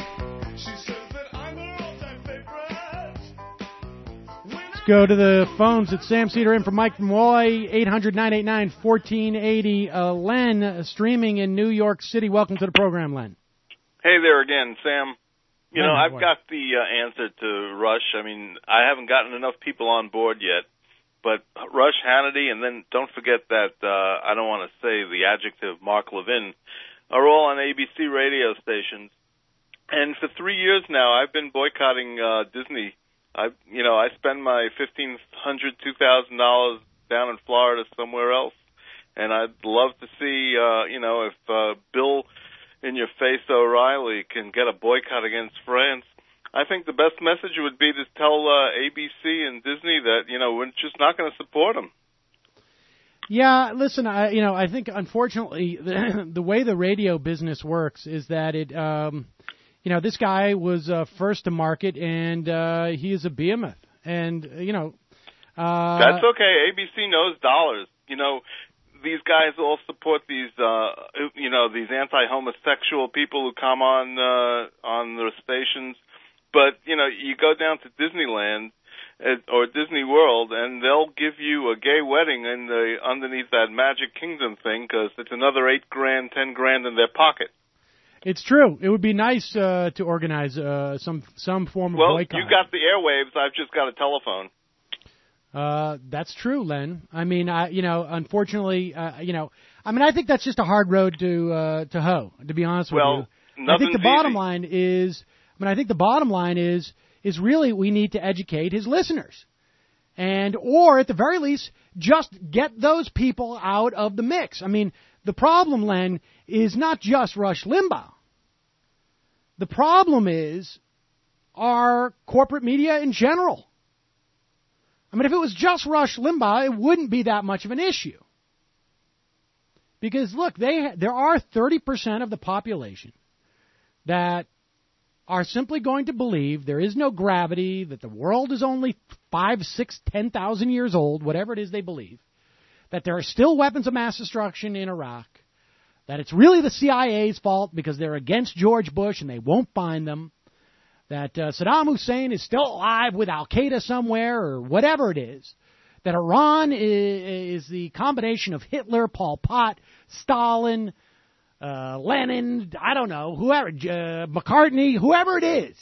Let's go to the phones. It's Sam Cedar in for Mike Malloy, 800-989-1480. Len, streaming in New York City. Welcome to the program, Len. Hey there again, Sam. I've got the answer to Rush. I mean, I haven't gotten enough people on board yet, but Rush, Hannity, and then don't forget that, I don't want to say the adjective, Mark Levin, are all on ABC radio stations. And for 3 years now, I've been boycotting Disney. I spend my $1,500, $2,000 down in Florida somewhere else, and I'd love to see, if Bill in-your-face O'Reilly can get a boycott against France, I think the best message would be to tell ABC and Disney that, we're just not going to support them. Yeah, listen, I think, unfortunately, the way the radio business works is that it, this guy was first to market, and he is a behemoth. And, that's okay. ABC knows dollars. These guys all support these anti-homosexual people who come on the stations. But, you go down to Disneyland or Disney World, and they'll give you a gay wedding underneath that Magic Kingdom thing because it's another $8,000, $10,000 in their pocket. It's true. It would be nice to organize some form of boycott. Well, you got the airwaves. I've just got a telephone. That's true, Len. I mean, unfortunately, I think that's just a hard road to hoe. To be honest with you, I think the bottom line is. I think the bottom line is really we need to educate his listeners, or at the very least, just get those people out of the mix. I mean, the problem, Len, is not just Rush Limbaugh. The problem is our corporate media in general. I mean, if it was just Rush Limbaugh, it wouldn't be that much of an issue. Because, look, there are 30% of the population that are simply going to believe there is no gravity, that the world is only 5, 6, 10,000 years old, whatever it is they believe, that there are still weapons of mass destruction in Iraq, that it's really the CIA's fault because they're against George Bush and they won't find them, that Saddam Hussein is still alive with Al-Qaeda somewhere or whatever it is, that Iran is the combination of Hitler, Pol Pot, Stalin, Lenin, I don't know, whoever, McCartney, whoever it is.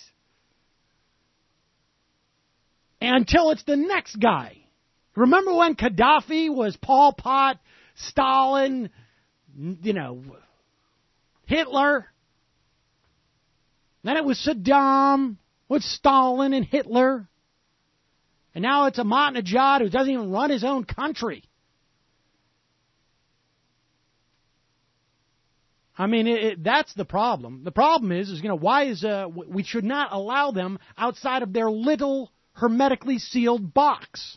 Until it's the next guy. Remember when Gaddafi was Pol Pot, Stalin, Hitler? Then it was Saddam with Stalin and Hitler. And now it's Ahmadinejad who doesn't even run his own country. I mean, that's the problem. The problem is why is we should not allow them outside of their little hermetically sealed box.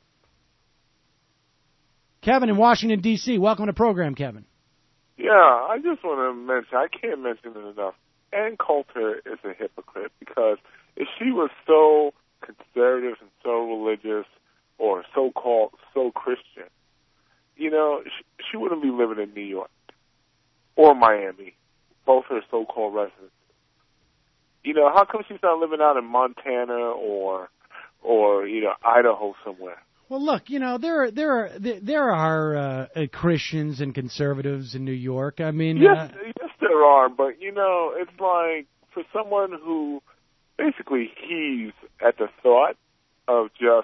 Kevin in Washington, D.C., welcome to the program, Kevin. Yeah, I just want to mention, I can't mention it enough, Ann Coulter is a hypocrite because if she was so conservative and so religious or so-called so Christian, she wouldn't be living in New York or Miami, both her so-called residences. How come she's not living out in Montana or Idaho somewhere? Well, look, there are Christians and conservatives in New York. I mean, yes, there are, but it's like for someone who basically heaves at the thought of just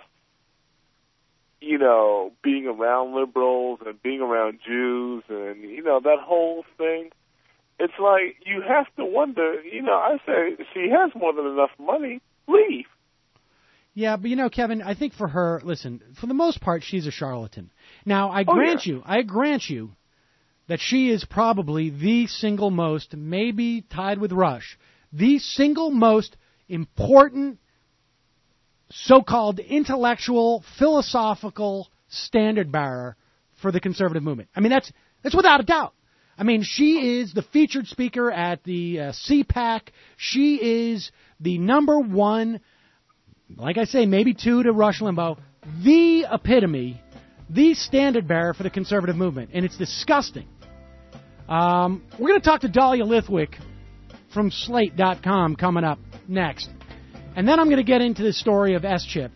being around liberals and being around Jews and that whole thing. It's like you have to wonder. I say she has more than enough money. Leave. Yeah, but Kevin, I think for her, listen, for the most part, she's a charlatan. Now, I grant you that she is probably the single most, maybe tied with Rush, the single most important so-called intellectual, philosophical standard bearer for the conservative movement. I mean, that's without a doubt. I mean, she is the featured speaker at the CPAC. She is the number one, like I say, maybe two to Rush Limbaugh, the epitome, the standard bearer for the conservative movement. And it's disgusting. We're going to talk to Dahlia Lithwick from Slate.com coming up next. And then I'm going to get into the story of S-Chip.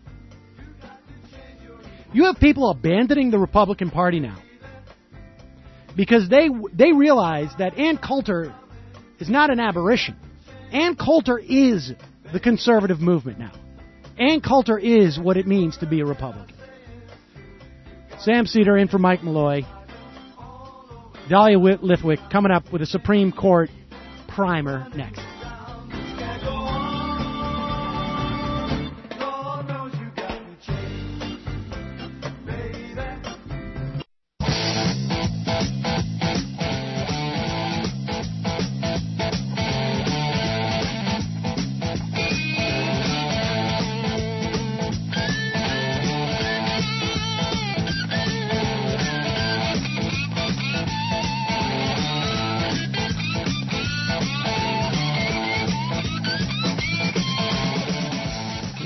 You have people abandoning the Republican Party now because they realize that Ann Coulter is not an aberration. Ann Coulter is the conservative movement now. Ann Coulter is what it means to be a Republican. Sam Cedar in for Mike Malloy. Dahlia Lithwick coming up with a Supreme Court primer next.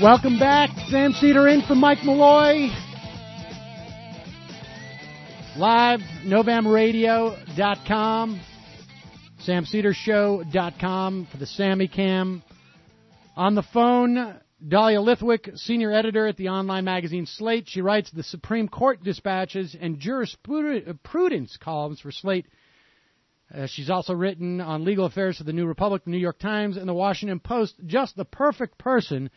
Welcome back. Sam Cedar in for Mike Malloy. Live, NovamRadio.com, SamCedarShow.com for the Sammy Cam. On the phone, Dahlia Lithwick, senior editor at the online magazine Slate. She writes the Supreme Court dispatches and jurisprudence columns for Slate. She's also written on legal affairs for the New Republic, the New York Times, and the Washington Post. Just the perfect person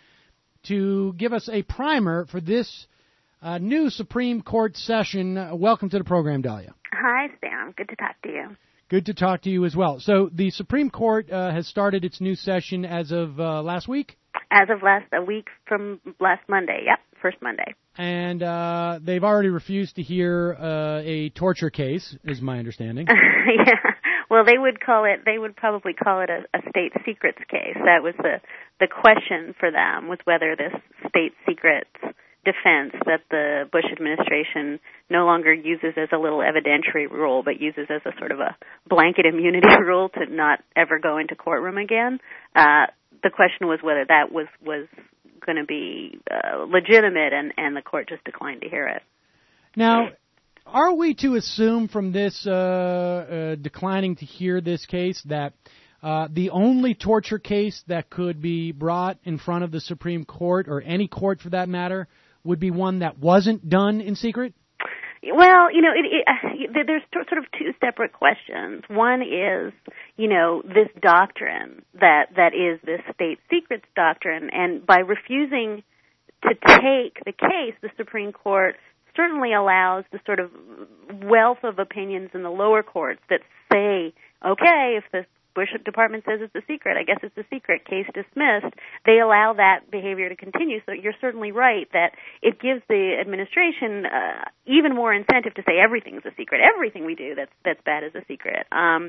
to give us a primer for this new Supreme Court session. Welcome to the program, Dahlia. Hi, Sam. Good to talk to you. Good to talk to you as well. So the Supreme Court has started its new session as of last week? As of a week from last Monday. Yep, first Monday. And they've already refused to hear a torture case, is my understanding. Yeah. Well, they would probably call it a state secrets case. That was the question for them, was whether this state secrets defense that the Bush administration no longer uses as a little evidentiary rule, but uses as a sort of a blanket immunity rule to not ever go into courtroom again. The question was whether that was going to be legitimate, and the court just declined to hear it. Now, are we to assume from this declining to hear this case that the only torture case that could be brought in front of the Supreme Court, or any court for that matter, would be one that wasn't done in secret? Well, there's sort of two separate questions. One is, this doctrine that is this state secrets doctrine, and by refusing to take the case, the Supreme Court certainly allows the sort of wealth of opinions in the lower courts that say, okay, if the Bush department says it's a secret, I guess it's a secret, case dismissed. They allow that behavior to continue. So you're certainly right that it gives the administration even more incentive to say everything's a secret. Everything we do that's bad is a secret.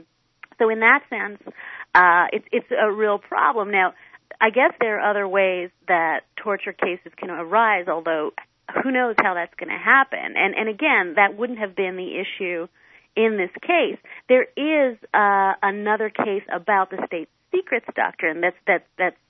So in that sense, it's a real problem. Now, I guess there are other ways that torture cases can arise, although who knows how that's going to happen. And again, that wouldn't have been the issue in this case. There is another case about the state secrets doctrine that's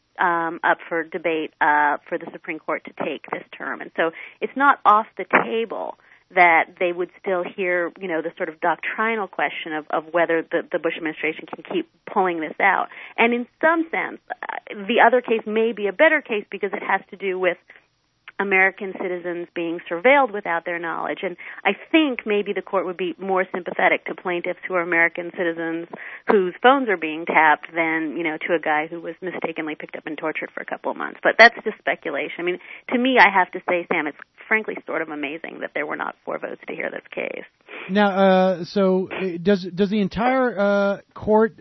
up for debate for the Supreme Court to take this term. And so it's not off the table that they would still hear, the sort of doctrinal question of whether the Bush administration can keep pulling this out. And in some sense, the other case may be a better case because it has to do with American citizens being surveilled without their knowledge. And I think maybe the court would be more sympathetic to plaintiffs who are American citizens whose phones are being tapped than, to a guy who was mistakenly picked up and tortured for a couple of months. But that's just speculation. I mean, to me, I have to say, Sam, it's frankly sort of amazing that there were not 4 votes to hear this case. Now, so does the entire court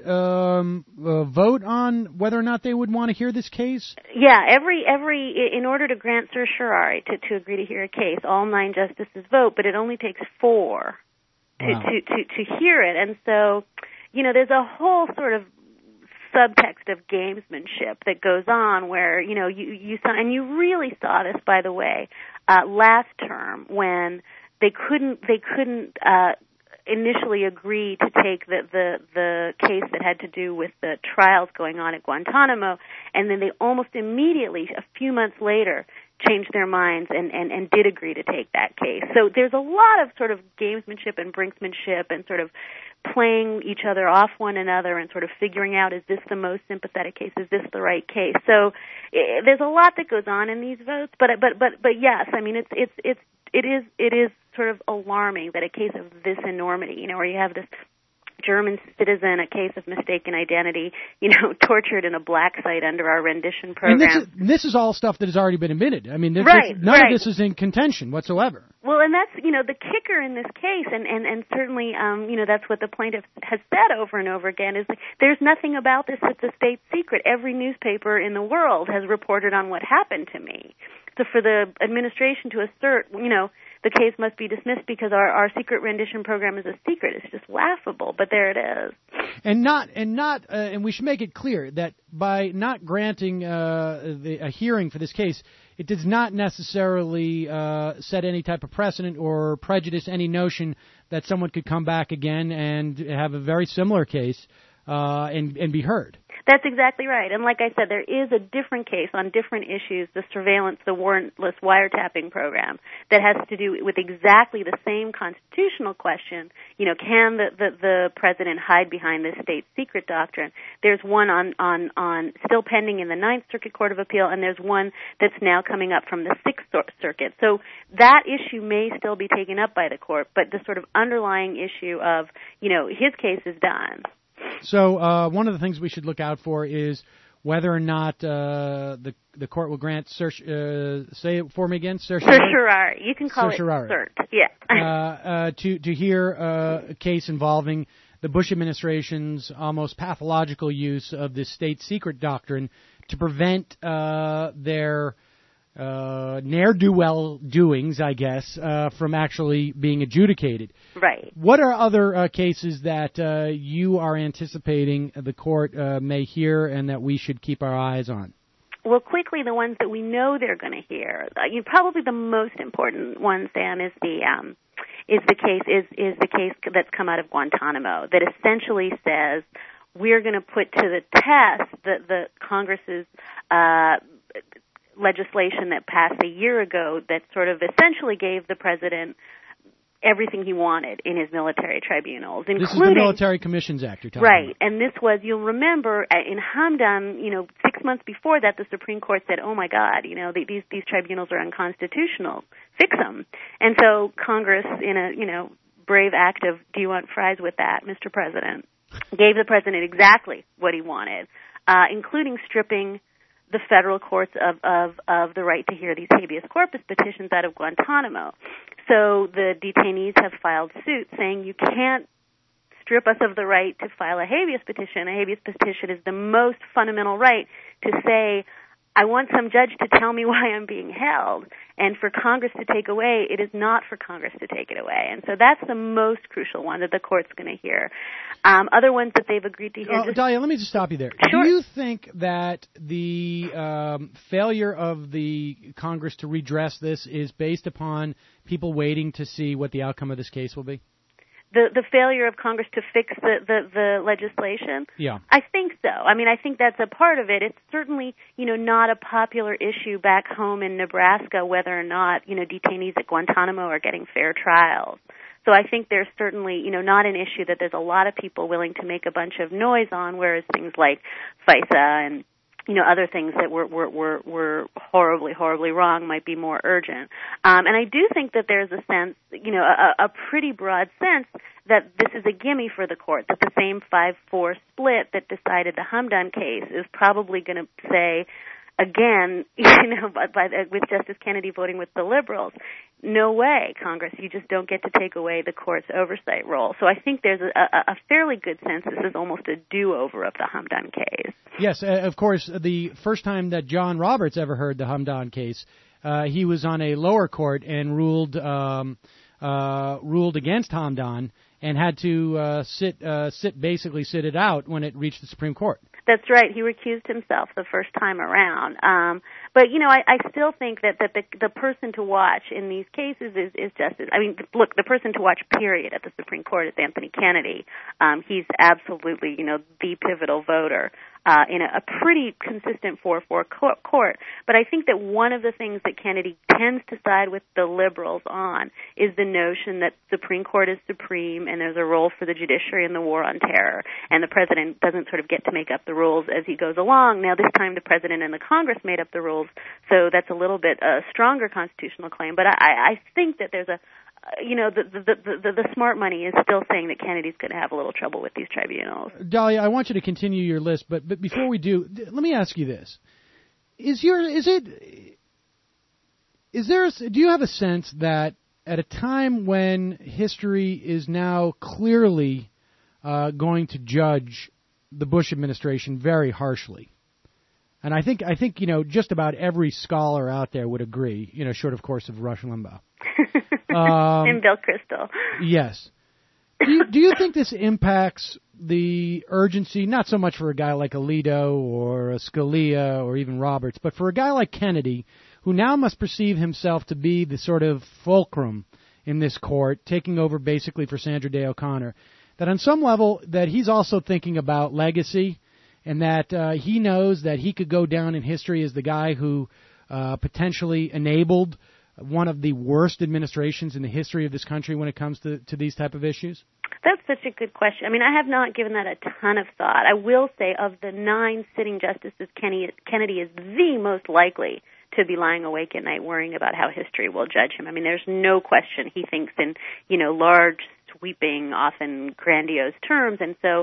vote on whether or not they would want to hear this case? Yeah, every in order to grant certiorari to agree to hear a case, all 9 justices vote, but it only takes 4 to hear it. And so, there's a whole sort of subtext of gamesmanship that goes on where, you saw, and you really saw this, by the way, last term when they couldn't initially agree to take the case that had to do with the trials going on at Guantanamo, and then they almost immediately, a few months later, changed their minds and did agree to take that case. So there's a lot of sort of gamesmanship and brinksmanship and sort of playing each other off one another and sort of figuring out, is this the most sympathetic case? Is this the right case? So there's a lot that goes on in these votes, but yes, I mean it is sort of alarming that a case of this enormity, where you have this German citizen, a case of mistaken identity, tortured in a black site under our rendition program. And this is all stuff that has already been admitted. I mean, none of this is in contention whatsoever. Well, and that's, the kicker in this case, and certainly, that's what the plaintiff has said over and over again, is there's nothing about this that's a state secret. Every newspaper in the world has reported on what happened to me. So for the administration to assert, the case must be dismissed because our secret rendition program is a secret, it's just laughable, but there it is. And we should make it clear that by not granting a hearing for this case, it does not necessarily set any type of precedent or prejudice any notion that someone could come back again and have a very similar case and be heard. That's exactly right. And like I said, there is a different case on different issues, the surveillance, the warrantless wiretapping program, that has to do with exactly the same constitutional question. Can the president hide behind this state secret doctrine? There's one on still pending in the Ninth Circuit Court of Appeal, and there's one that's now coming up from the Sixth Circuit. So that issue may still be taken up by the court, but the sort of underlying issue of, his case is done. So one of the things we should look out for is whether or not the court will grant say it for me again, certiorari. You can call certiorari. It cert. Yeah. To hear a case involving the Bush administration's almost pathological use of this state secret doctrine to prevent their ne'er-do-well doings, I guess, from actually being adjudicated. Right. What are other cases that you are anticipating the court may hear and that we should keep our eyes on? Well, quickly, the ones that we know they're going to hear. Probably the most important one, Sam, is the case that's come out of Guantanamo that essentially says we're going to put to the test the Congress's legislation that passed a year ago that sort of essentially gave the president everything he wanted in his military tribunals, including... This is the Military Commissions Act you're talking about. Right, and this was, you'll remember, in Hamdan, 6 months before that, the Supreme Court said, oh my God, these tribunals are unconstitutional, fix them. And so Congress, in a, brave act of, do you want fries with that, Mr. President, gave the president exactly what he wanted, including stripping the federal courts of the right to hear these habeas corpus petitions out of Guantanamo. So the detainees have filed suit saying you can't strip us of the right to file a habeas petition. A habeas petition is the most fundamental right to say, I want some judge to tell me why I'm being held. And for Congress to take away, it is not for Congress to take it away. And so that's the most crucial one that the court's going to hear. Other ones that they've agreed to hear... Dahlia, let me just stop you there. Sure. Do you think that the failure of the Congress to redress this is based upon people waiting to see what the outcome of this case will be? The failure of Congress to fix the legislation? Yeah. I think so. I mean, I think that's a part of it. It's certainly, not a popular issue back home in Nebraska whether or not, detainees at Guantanamo are getting fair trials. So I think there's certainly, not an issue that there's a lot of people willing to make a bunch of noise on, whereas things like FISA and other things that were horribly, horribly wrong might be more urgent. And I do think that there's a sense, a pretty broad sense that this is a gimme for the court, that the same 5-4 split that decided the Hamdan case is probably going to say, again, with Justice Kennedy voting with the liberals, no way, Congress, you just don't get to take away the court's oversight role. So I think there's a fairly good sense this is almost a do-over of the Hamdan case. Yes, of course, the first time that John Roberts ever heard the Hamdan case, he was on a lower court and ruled against Hamdan and had to sit it out when it reached the Supreme Court. That's right. He recused himself the first time around. But, I still think that the person to watch in these cases is Justice. I mean, look, the person to watch, period, at the Supreme Court is Anthony Kennedy. He's absolutely, the pivotal voter in a pretty consistent 4-4 court. But I think that one of the things that Kennedy tends to side with the liberals on is the notion that the Supreme Court is supreme and there's a role for the judiciary in the war on terror, and the president doesn't sort of get to make up the rules as he goes along. Now, this time the president and the Congress made up the rules, so that's a little bit a stronger constitutional claim. But I think that there's a the smart money is still saying that Kennedy's going to have a little trouble with these tribunals. Dahlia, I want you to continue your list, but before we do, let me ask you this: do you have a sense that at a time when history is now clearly going to judge the Bush administration very harshly, and I think just about every scholar out there would agree, short of course of Rush Limbaugh. And Bill Kristol. Yes. Do you think this impacts the urgency, not so much for a guy like Alito or a Scalia or even Roberts, but for a guy like Kennedy, who now must perceive himself to be the sort of fulcrum in this court, taking over basically for Sandra Day O'Connor, that on some level that he's also thinking about legacy, and that he knows that he could go down in history as the guy who potentially enabled one of the worst administrations in the history of this country when it comes to these type of issues? That's such a good question. I mean, I have not given that a ton of thought. I will say of the 9 sitting justices, Kennedy is the most likely to be lying awake at night worrying about how history will judge him. I mean, there's no question he thinks in, large, sweeping, often grandiose terms.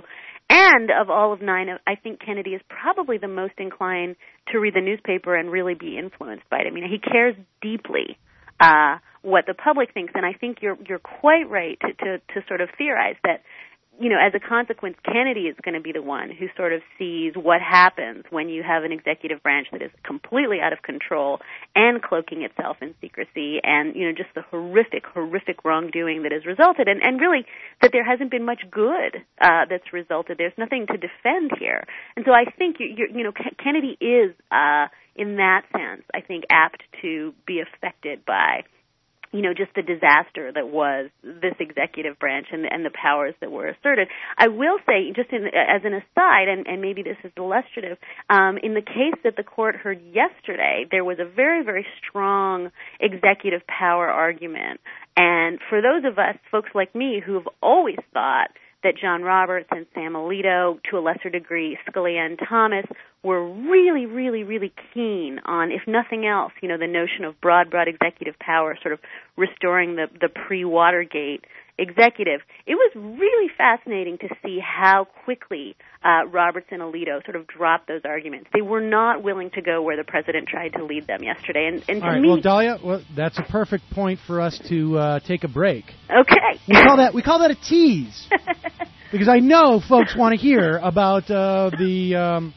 And of all of 9, I think Kennedy is probably the most inclined to read the newspaper and really be influenced by it. I mean, he cares deeply what the public thinks, and I think you're quite right to sort of theorize that, as a consequence, Kennedy is going to be the one who sort of sees what happens when you have an executive branch that is completely out of control and cloaking itself in secrecy, and just the horrific wrongdoing that has resulted, and really that there hasn't been much good that's resulted. There's nothing to defend here, and so I think Kennedy is in that sense, I think, apt to be affected by just the disaster that was this executive branch and the powers that were asserted. I will say, just as an aside, and maybe this is illustrative, in the case that the court heard yesterday, there was a very, very strong executive power argument. And for those of us, folks like me, who have always thought that John Roberts and Sam Alito, to a lesser degree Scalia and Thomas, were really, really, really keen on, if nothing else, the notion of broad executive power, sort of restoring the pre-Watergate executive. It was really fascinating to see how quickly Roberts and Alito sort of dropped those arguments. They were not willing to go where the president tried to lead them yesterday. And to all right, me, well, Dahlia, that's a perfect point for us to take a break. Okay. We call that a tease, because I know folks want to hear about the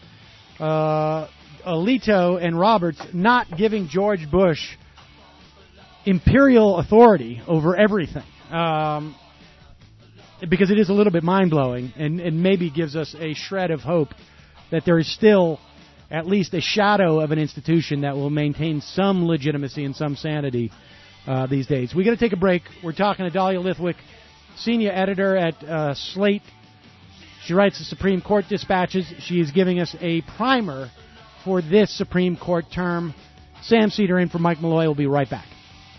Alito and Roberts not giving George Bush imperial authority over everything. Because it is a little bit mind-blowing and maybe gives us a shred of hope that there is still at least a shadow of an institution that will maintain some legitimacy and some sanity these days. We're going to take a break. We're talking to Dahlia Lithwick, senior editor at Slate. She writes the Supreme Court dispatches. She is giving us a primer for this Supreme Court term. Sam Seder in for Mike Malloy. We'll be right back.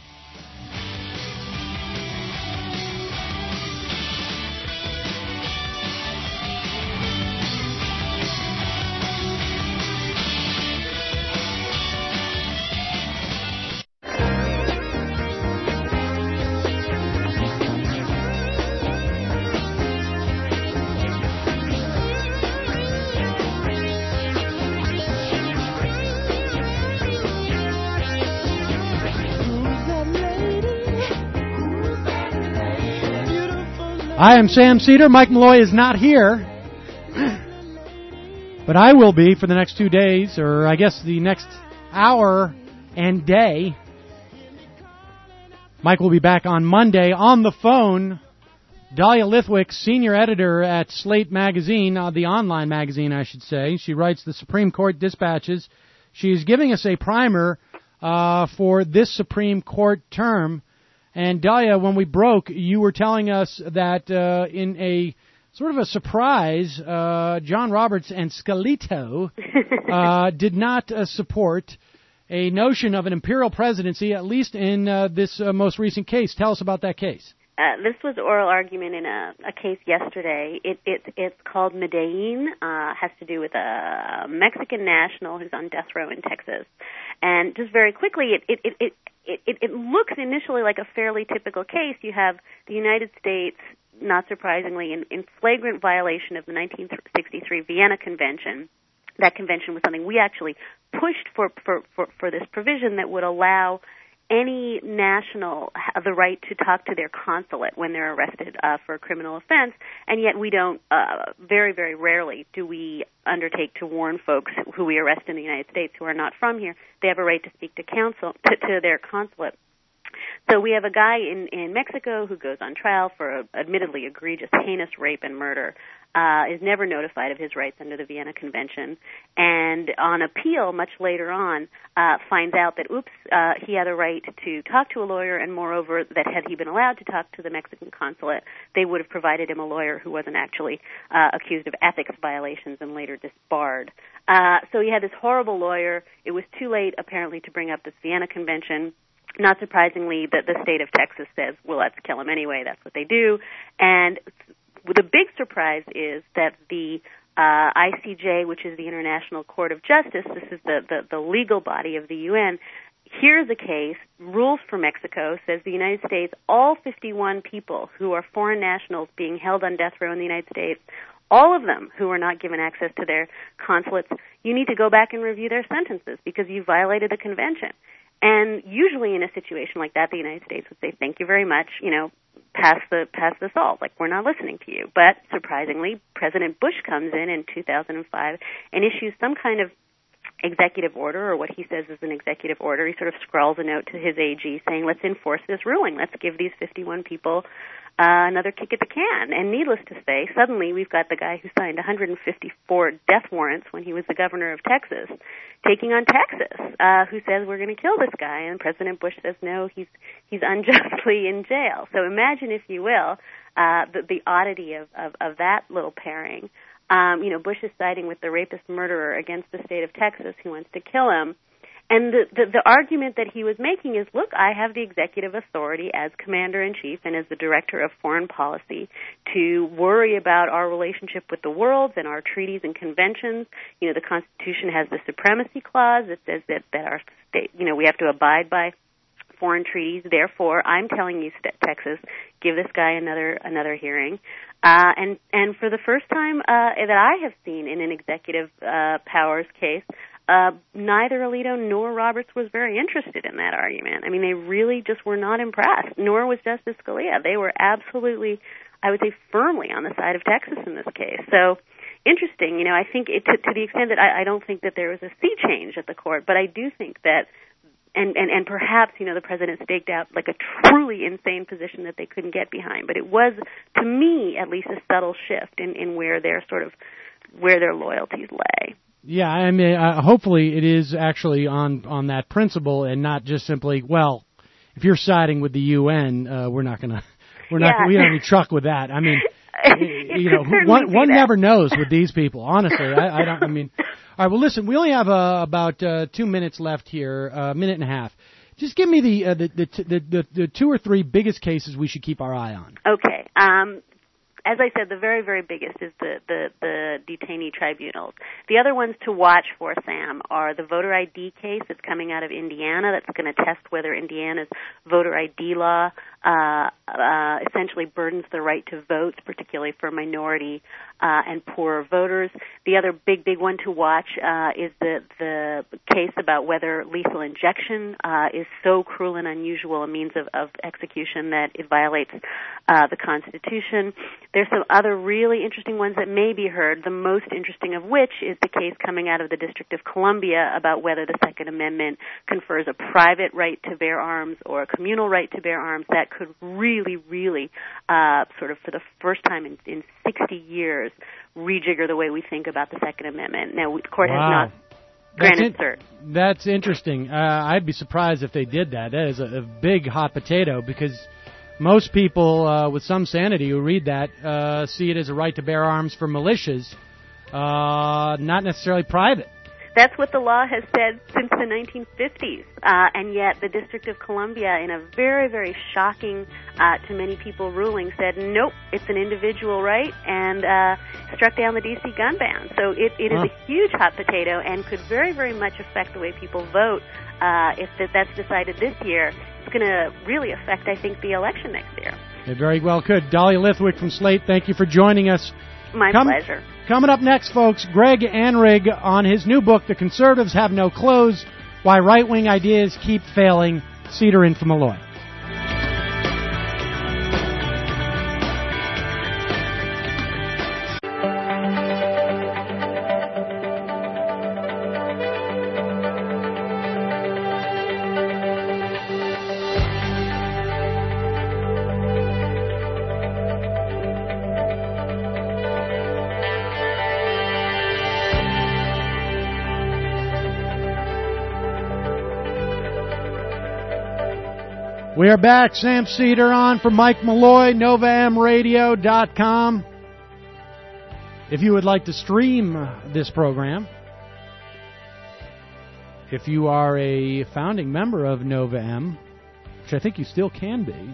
I am Sam Seder. Mike Malloy is not here, but I will be for the next 2 days, or I guess the next hour and day. Mike will be back on Monday. On the phone, Dahlia Lithwick, senior editor at Slate Magazine, the online magazine, I should say. She writes the Supreme Court dispatches. She is giving us a primer for this Supreme Court term. And Dahlia, when we broke, you were telling us that in a sort of a surprise, John Roberts and Scalito did not support a notion of an imperial presidency, at least in this most recent case. Tell us about that case. This was oral argument in a case yesterday. It's called Medellin. Has to do with a Mexican national who's on death row in Texas. And just very quickly, it looks initially like a fairly typical case. You have the United States, not surprisingly, in flagrant violation of the 1963 Vienna Convention. That convention was something we actually pushed for this provision that would allow any national the right to talk to their consulate when they're arrested for a criminal offense, and yet we don't, very, very rarely do we undertake to warn folks who we arrest in the United States who are not from here. They have a right to speak to their consulate. So we have a guy in Mexico who goes on trial for admittedly egregious, heinous rape and murder, is never notified of his rights under the Vienna Convention, and on appeal much later on finds out that, he had a right to talk to a lawyer, and moreover, that had he been allowed to talk to the Mexican consulate, they would have provided him a lawyer who wasn't actually accused of ethics violations and later disbarred. So he had this horrible lawyer. It was too late, apparently, to bring up this Vienna Convention. Not surprisingly, the state of Texas says, well, let's kill him anyway. That's what they do. And the big surprise is that the ICJ, which is the International Court of Justice, this is the legal body of the UN, hears the case, rules for Mexico, says the United States, all 51 people who are foreign nationals being held on death row in the United States, all of them who are not given access to their consulates, you need to go back and review their sentences because you violated the convention. And usually in a situation like that, the United States would say, thank you very much, pass the salt, like we're not listening to you. But surprisingly, President Bush comes in 2005 and issues some kind of executive order, or what he says is an executive order. He sort of scrawls a note to his AG saying, let's enforce this ruling. Let's give these 51 people another kick at the can. And needless to say, suddenly we've got the guy who signed 154 death warrants when he was the governor of Texas, taking on Texas, who says we're going to kill this guy. And President Bush says, no, he's unjustly in jail. So imagine, if you will, the oddity of that little pairing. Bush is siding with the rapist murderer against the state of Texas who wants to kill him. And the argument that he was making is, look, I have the executive authority as commander-in-chief and as the director of foreign policy to worry about our relationship with the world and our treaties and conventions. The Constitution has the supremacy clause that says that our state, we have to abide by foreign treaties. Therefore, I'm telling you, Texas, give this guy another hearing. And for the first time that I have seen in an executive powers case, neither Alito nor Roberts was very interested in that argument. I mean, they really just were not impressed, nor was Justice Scalia. They were absolutely, I would say, firmly on the side of Texas in this case. So, interesting. I think to the extent that I don't think that there was a sea change at the court, but I do think that, and perhaps, the president staked out like a truly insane position that they couldn't get behind. But it was, to me, at least, a subtle shift in where their loyalties lay. Yeah, I mean, hopefully it is actually on that principle and not just simply, well, if you're siding with the UN, we don't need truck with that. I mean, one never knows with these people. Honestly, I don't. I mean, all right. Well, listen, we only have about 2 minutes left here, a minute and a half. Just give me the 2 or 3 biggest cases we should keep our eye on. Okay. As I said, the very, very biggest is the detainee tribunals. The other ones to watch for, Sam, are the voter ID case that's coming out of Indiana that's going to test whether Indiana's voter ID law essentially burdens the right to vote, particularly for minority and poorer voters. The other big one to watch is the case about whether lethal injection is so cruel and unusual a means of execution that it violates the Constitution. There's some other really interesting ones that may be heard, the most interesting of which is the case coming out of the District of Columbia about whether the Second Amendment confers a private right to bear arms or a communal right to bear arms. That could really, really sort of for the first time in 60 years rejigger the way we think about the Second Amendment. Now, the court has not granted cert. That's interesting. I'd be surprised if they did that. That is a big hot potato because most people with some sanity who read that see it as a right to bear arms for militias, not necessarily private. That's what the law has said since the 1950s, and yet the District of Columbia, in a very, very shocking to many people ruling, said, nope, it's an individual right, and struck down the D.C. gun ban. So it is a huge hot potato and could very, very much affect the way people vote if that's decided this year. It's going to really affect, I think, the election next year. It very well could. Dahlia Lithwick from Slate, thank you for joining us. My pleasure. Coming up next, folks, Greg Anrig on his new book, The Conservatives Have No Clothes, Why Right-Wing Ideas Keep Failing. Cedar in from Malloy. We are back. Sam Seder on for Mike Malloy, NovaMradio.com. If you would like to stream this program, if you are a founding member of Nova M, which I think you still can be,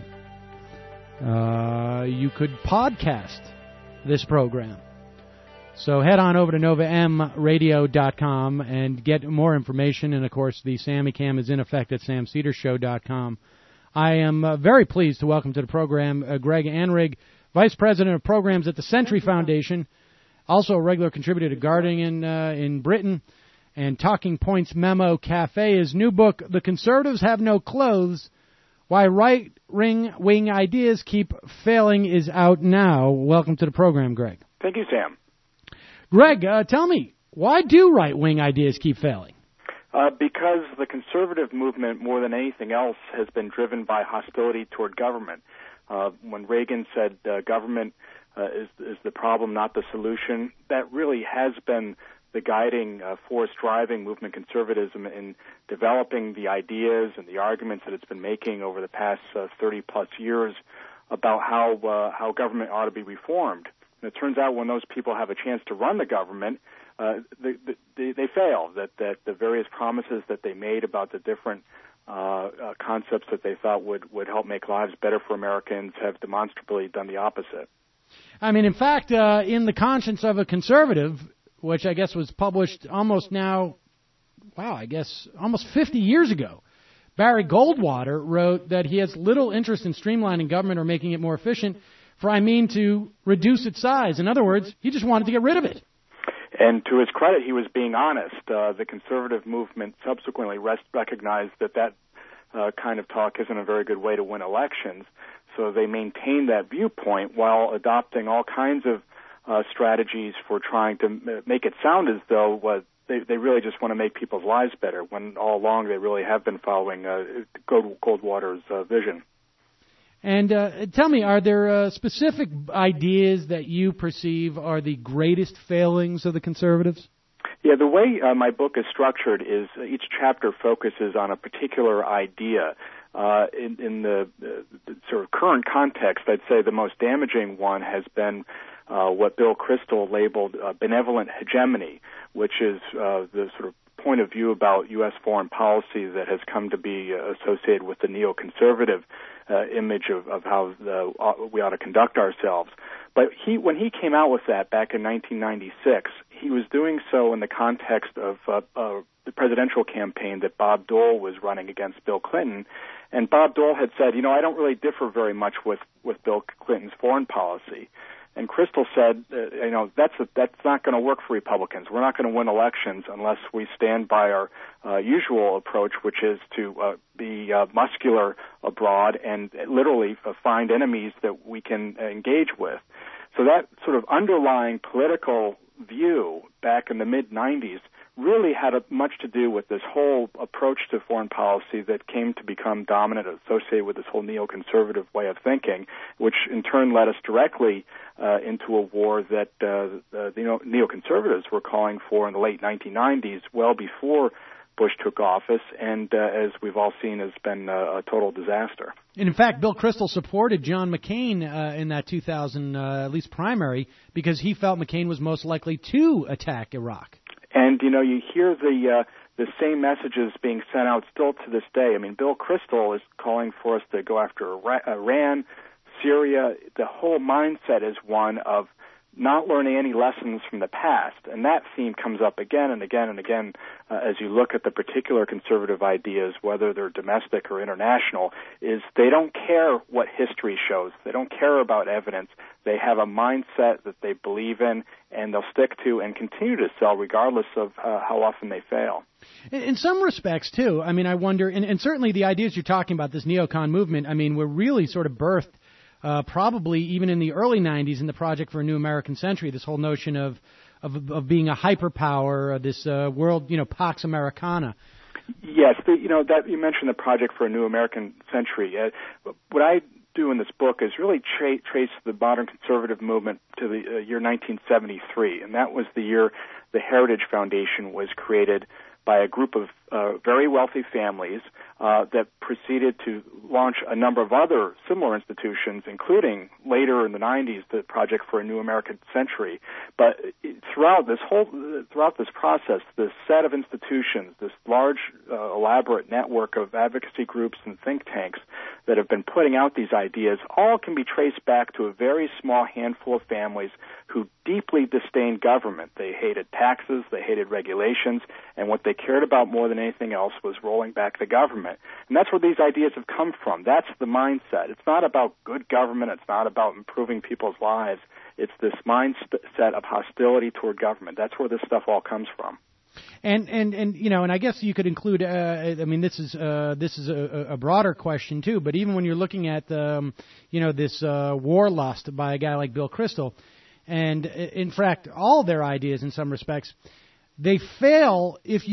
you could podcast this program. So head on over to NovaMradio.com and get more information. And, of course, the Sammy Cam is in effect at SamSederShow.com. I am very pleased to welcome to the program Greg Anrig, Vice President of Programs at the Century Foundation, also a regular contributor to Guardian in Britain, and Talking Points Memo Cafe. His new book, The Conservatives Have No Clothes, Why Right-Wing Ideas Keep Failing, is out now. Welcome to the program, Greg. Thank you, Sam. Greg, tell me, why do right-wing ideas keep failing? Because the conservative movement, more than anything else, has been driven by hostility toward government. When Reagan said government is the problem, not the solution, that really has been the guiding force driving movement conservatism in developing the ideas and the arguments that it's been making over the past 30-plus years about how government ought to be reformed. And it turns out when those people have a chance to run the government, they fail, that the various promises that they made about the different concepts that they thought would help make lives better for Americans have demonstrably done the opposite. I mean, in fact, in The Conscience of a Conservative, which I guess was published almost 50 years ago, Barry Goldwater wrote that he has little interest in streamlining government or making it more efficient, for I mean to reduce its size. In other words, he just wanted to get rid of it. And to his credit, he was being honest. The conservative movement subsequently recognized that kind of talk isn't a very good way to win elections. So they maintained that viewpoint while adopting all kinds of strategies for trying to make it sound as though they really just want to make people's lives better, when all along they really have been following Goldwater's vision. And tell me, are there specific ideas that you perceive are the greatest failings of the conservatives? Yeah, the way my book is structured is each chapter focuses on a particular idea. In the sort of current context, I'd say the most damaging one has been what Bill Kristol labeled benevolent hegemony, which is the sort of point of view about U.S. foreign policy that has come to be associated with the neoconservative image of how we ought to conduct ourselves. But when he came out with that back in 1996, he was doing so in the context of the presidential campaign that Bob Dole was running against Bill Clinton. And Bob Dole had said, I don't really differ very much with Bill Clinton's foreign policy. And Kristol said, that's not going to work for Republicans. We're not going to win elections unless we stand by our usual approach, which is to be muscular abroad and literally find enemies that we can engage with. So that sort of underlying political view back in the mid-'90s really had much to do with this whole approach to foreign policy that came to become dominant, associated with this whole neoconservative way of thinking, which in turn led us directly into a war that the neoconservatives were calling for in the late 1990s, well before Bush took office, and as we've all seen, has been a total disaster. And in fact, Bill Kristol supported John McCain in that 2000 at least primary because he felt McCain was most likely to attack Iraq. And, you hear the same messages being sent out still to this day. I mean, Bill Kristol is calling for us to go after Iran, Syria. The whole mindset is one of not learning any lessons from the past. And that theme comes up again and again and again as you look at the particular conservative ideas, whether they're domestic or international, is they don't care what history shows. They don't care about evidence. They have a mindset that they believe in and they'll stick to and continue to sell regardless of how often they fail. In some respects, too, I mean, I wonder, and certainly the ideas you're talking about, this neocon movement, I mean, were really sort of birthed probably even in the early 90s in the Project for a New American Century, this whole notion of being a hyperpower, this world, Pax Americana. Yes, that you mentioned the Project for a New American Century. What I do in this book is really trace the modern conservative movement to the year 1973, and that was the year the Heritage Foundation was created by a group of very wealthy families that proceeded to launch a number of other similar institutions, including later in the 90s, the Project for a New American Century. But throughout this process, this set of institutions, this large, elaborate network of advocacy groups and think tanks that have been putting out these ideas, all can be traced back to a very small handful of families who deeply disdained government. They hated taxes, they hated regulations, and what they cared about more than anything else was rolling back the government. And that's where these ideas have come from. That's the mindset. It's not about good government. It's not about improving people's lives. It's this mindset of hostility toward government. That's where this stuff all comes from. And I guess you could include. This is a broader question too. But even when you're looking at this war lust by a guy like Bill Kristol, and in fact, all their ideas in some respects, they fail if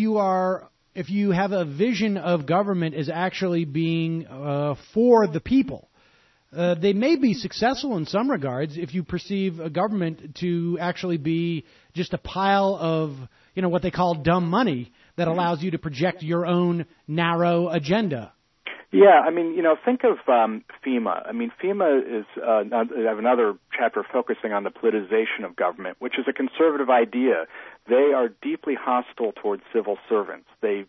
you have a vision of government as actually being for the people. They may be successful in some regards if you perceive a government to actually be just a pile of, what they call dumb money that allows you to project your own narrow agenda. Yeah, think of FEMA. FEMA is I have another chapter focusing on the politicization of government, which is a conservative idea. They are deeply hostile towards civil servants.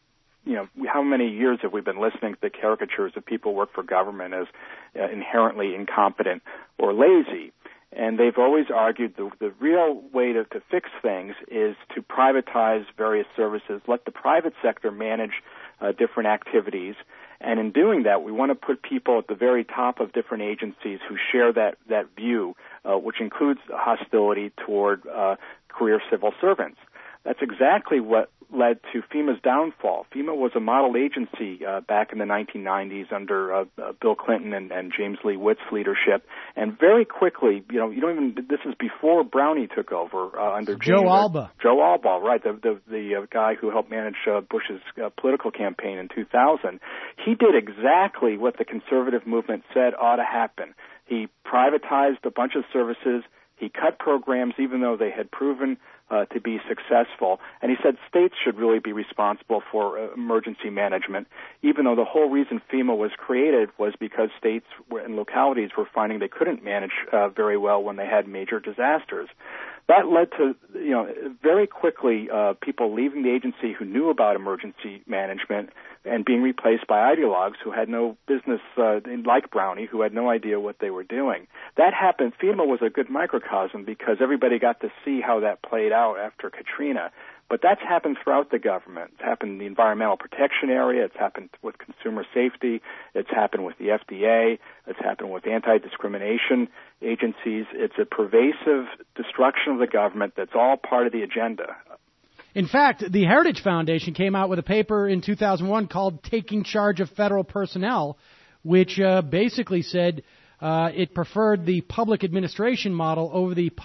How many years have we been listening to the caricatures of people who work for government as inherently incompetent or lazy? And they've always argued the real way to fix things is to privatize various services, let the private sector manage different activities. And in doing that, we want to put people at the very top of different agencies who share that view, which includes hostility toward career civil servants. That's exactly what led to FEMA's downfall. FEMA was a model agency back in the 1990s under Bill Clinton and James Lee Witt's leadership, and very quickly, this is before Brownie took over under Joe Alba. Joe Alba, right, the guy who helped manage Bush's political campaign in 2000. He did exactly what the conservative movement said ought to happen. He privatized a bunch of services. He cut programs even though they had proven to be successful. And he said states should really be responsible for emergency management, even though the whole reason FEMA was created was because states and localities were finding they couldn't manage very well when they had major disasters. That led to, very quickly people leaving the agency who knew about emergency management and being replaced by ideologues who had no business, like Brownie, who had no idea what they were doing. That happened. FEMA was a good microcosm because everybody got to see how that played out after Katrina. But that's happened throughout the government. It's happened in the environmental protection area. It's happened with consumer safety. It's happened with the FDA. It's happened with anti-discrimination agencies. It's a pervasive destruction of the government that's all part of the agenda. In fact, the Heritage Foundation came out with a paper in 2001 called Taking Charge of Federal Personnel, which basically said it preferred the public administration model over the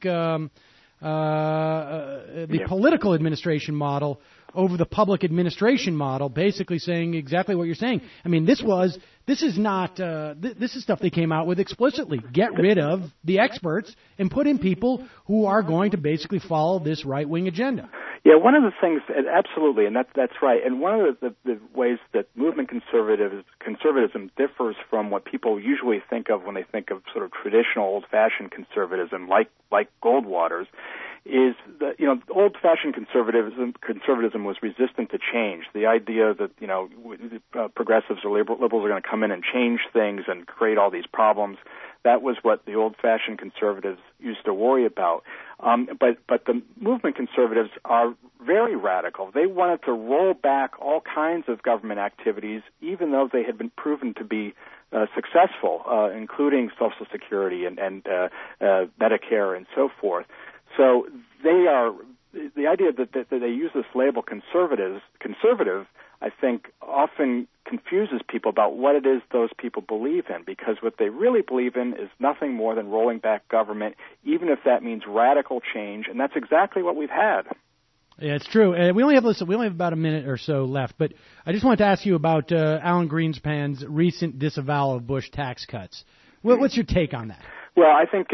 political administration model over the public administration model, basically saying exactly what you're saying. This is stuff they came out with explicitly. Get rid of the experts and put in people who are going to basically follow this right-wing agenda. Yeah, one of the things, absolutely, and that's right. And one of the ways that movement conservatism differs from what people usually think of when they think of sort of traditional old-fashioned conservatism, like Goldwater's, is that old-fashioned conservatism was resistant to change. The idea that progressives or liberals are going to come in and change things and create all these problems. That was what the old-fashioned conservatives used to worry about. But the movement conservatives are very radical. They wanted to roll back all kinds of government activities, even though they had been proven to be successful, including Social Security and Medicare and so forth. So the idea that they use this label conservative, I think, often confuses people about what it is those people believe in, because what they really believe in is nothing more than rolling back government, even if that means radical change, and that's exactly what we've had. Yeah, it's true. We only have about a minute or so left, but I just wanted to ask you about Alan Greenspan's recent disavowal of Bush tax cuts. What's your take on that? Well, I think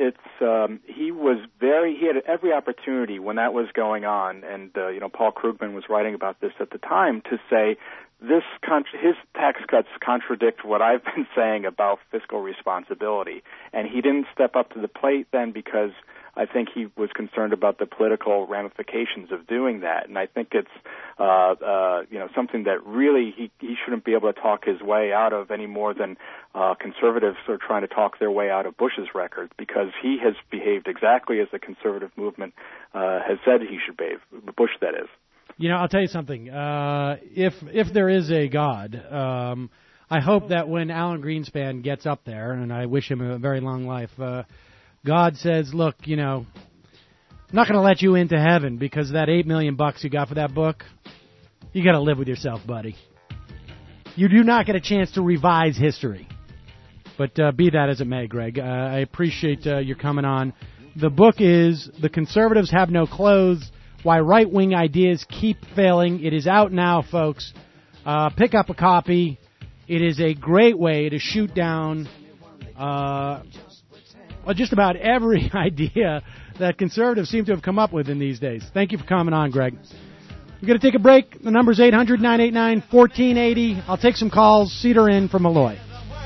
he had every opportunity when that was going on, and Paul Krugman was writing about this at the time, to say his tax cuts contradict what I've been saying about fiscal responsibility, and he didn't step up to the plate then because I think he was concerned about the political ramifications of doing that, and I think it's something that really he shouldn't be able to talk his way out of any more than conservatives are trying to talk their way out of Bush's record, because he has behaved exactly as the conservative movement has said he should behave. Bush, that is. I'll tell you something. If there is a God, I hope that when Alan Greenspan gets up there, and I wish him a very long life, God says, look, I'm not going to let you into heaven because that $8 million you got for that book, you got to live with yourself, buddy. You do not get a chance to revise history. But be that as it may, Greg, I appreciate your coming on. The book is The Conservatives Have No Clothes, Why Right-Wing Ideas Keep Failing. It is out now, folks. Pick up a copy. It is a great way to shoot down just about every idea that conservatives seem to have come up with in these days. Thank you for coming on, Greg. We're going to take a break. The number's 800-989-1480. I'll take some calls. Cedar in from Malloy.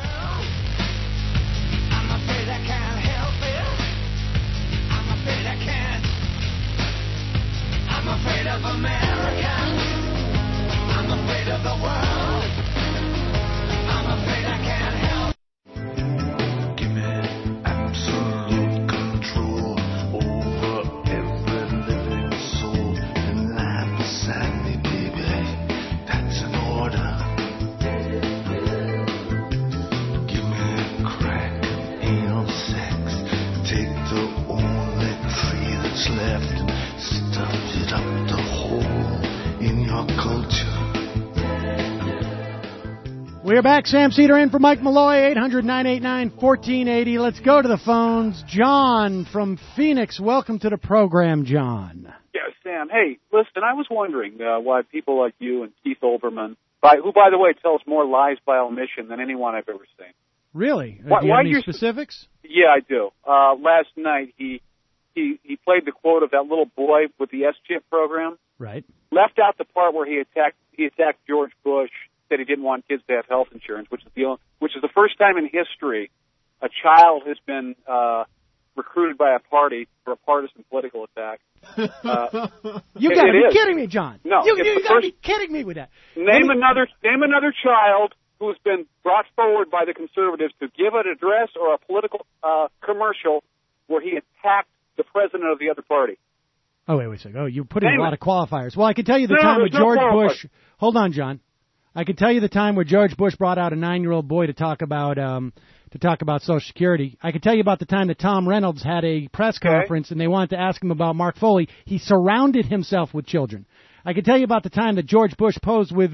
We're back. Sam Cedar in for Mike Malloy, 800-989-1480. Let's go to the phones. John from Phoenix, welcome to the program, John. Yeah, Sam. Hey, listen, I was wondering why people like you and Keith Olbermann, who, by the way, tells more lies by omission than anyone I've ever seen. Really? Do you have any specifics? Yeah, I do. Last night, he played the quote of that little boy with the SCHIP program. Right. Left out the part where he attacked George Bush, said he didn't want kids to have health insurance, which is the first time in history a child has been recruited by a party for a partisan political attack. You got to be kidding me, John. No, you got to be kidding me with that. Name another child who's been brought forward by the conservatives to give an address or a political commercial where he attacked the president of the other party. Oh, wait a second. Oh, you're putting a lot of qualifiers. Well, I can tell you the time with George Bush. Hold on, John. I can tell you the time where George Bush brought out a 9-year-old boy to talk about Social Security. I can tell you about the time that Tom Reynolds had a press conference and they wanted to ask him about Mark Foley. He surrounded himself with children. I can tell you about the time that George Bush posed with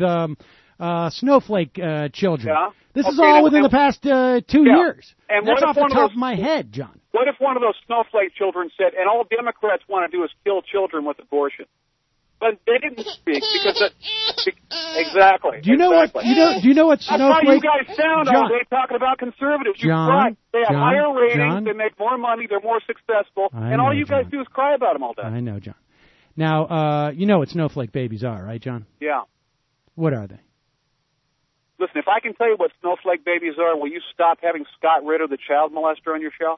snowflake children. Yeah. This is all within the past 2 years. And that's off the top of my head, John. What if one of those snowflake children said, and all Democrats want to do is kill children with abortion? But they didn't speak because exactly. Do you know what? Do you know what snowflake? That's how you guys sound all day talking about conservatives. You cry. They have higher ratings. They make more money. They're more successful. And all you guys do is cry about them all day. I know, John. Now, you know what snowflake babies are, right, John? Yeah. What are they? Listen, if I can tell you what snowflake babies are, will you stop having Scott Ritter, the child molester, on your show?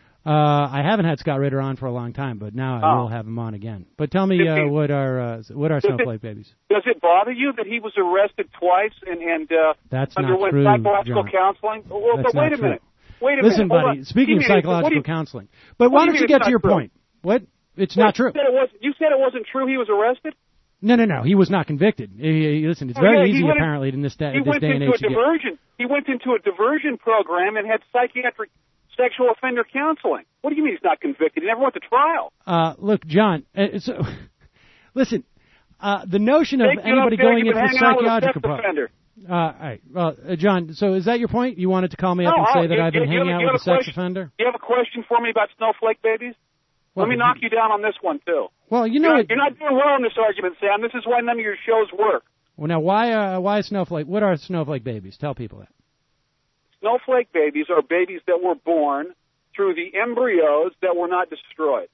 I haven't had Scott Ritter on for a long time, but now I will have him on again. But tell me, what are snowflake babies? Does it bother you that he was arrested twice and That's underwent not true, psychological John. counseling? Well, That's wait not a minute. true. Wait a Listen, minute. buddy, speaking of psychological counseling. But why don't you get to your point? What? It's not true. You said it wasn't true he was arrested? No. He was not convicted. Listen, it's very easy, apparently, in this day and age. He went into a diversion program and had psychiatric sexual offender counseling. What do you mean he's not convicted? He never went to trial. Look, John, listen, the notion of anybody going into a psychiatric program. All right. Well, John, so is that your point? You wanted to call me up and say that I've been hanging out with a sex offender? You have a question for me about snowflake babies? Let me knock you down on this one, too. Well, you're not doing well in this argument, Sam. This is why none of your shows work. Well, now, why snowflake? What are snowflake babies? Tell people that. Snowflake babies are babies that were born through the embryos that were not destroyed.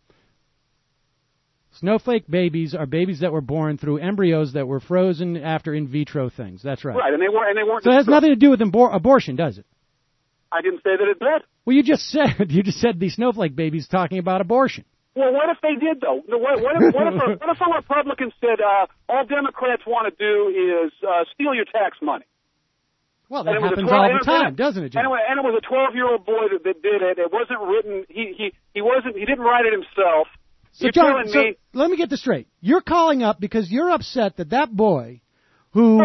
Snowflake babies are babies that were born through embryos that were frozen after in vitro things. That's right. Right, and they weren't. So it has nothing to do with abortion, does it? I didn't say that it did. Well, you just said these snowflake babies talking about abortion. Well, what if they did, though? What if a Republican said all Democrats want to do is steal your tax money? Well, that happens all the time, doesn't it, Jim? And it was a 12-year-old boy that did it. It wasn't written. He didn't write it himself. So, John, let me get this straight. You're calling up because you're upset that boy who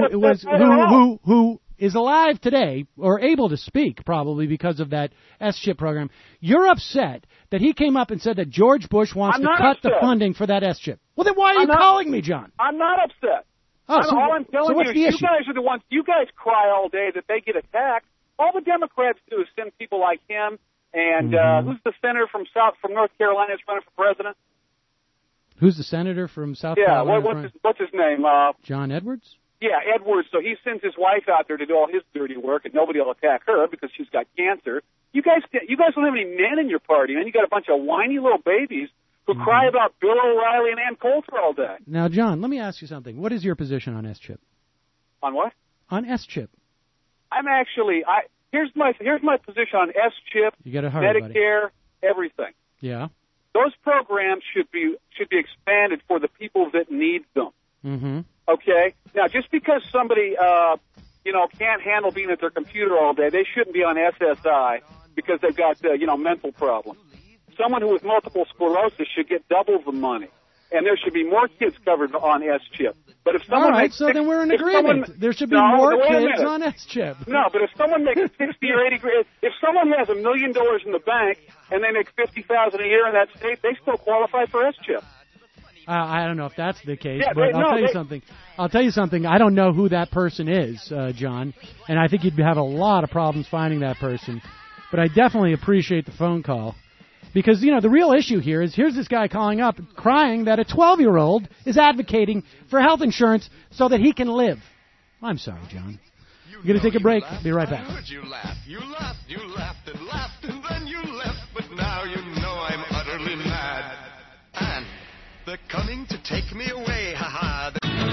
is alive today or able to speak probably because of that S-chip program. You're upset that he came up and said that George Bush wants to cut the funding for that S-chip. Well, then why are you calling me, John? I'm not upset. Oh, all I'm telling you, you guys are the ones. You guys cry all day that they get attacked. All the Democrats do is send people like him and who's the senator from North Carolina that's running for president? Who's the senator from South Carolina? What's his name? John Edwards? Yeah, Edwards. So he sends his wife out there to do all his dirty work, and nobody will attack her because she's got cancer. You guys don't have any men in your party, man. You got a bunch of whiny little babies who cry about Bill O'Reilly and Ann Coulter all day. Now, John, let me ask you something. What is your position on S-chip? On what? On S-chip. Here's my position on S-chip, you gotta hurry, Medicare, everything. Yeah. Those programs should be expanded for the people that need them. Mm-hmm. Okay? Now, just because somebody, can't handle being at their computer all day, they shouldn't be on SSI because they've got, mental problems. Someone who has multiple sclerosis should get double the money. And there should be more kids covered on S-chip. But if someone then we're in agreement. There should be more kids on S-chip. No, but if someone makes 60 or 80 grand, if someone has $1 million in the bank and they make $50,000 a year in that state, they still qualify for S-chip. I don't know if that's the case, yeah, but I'll tell you something. I don't know who that person is, John, and I think you'd have a lot of problems finding that person. But I definitely appreciate the phone call. Because, the real issue here is here's this guy calling up, crying that a 12-year-old is advocating for health insurance so that he can live. I'm sorry, John. We're going to take a break. Be right back. You laughed, and laughed, and then you left. But now you know I'm utterly mad. And they're coming to take me away, ha-ha.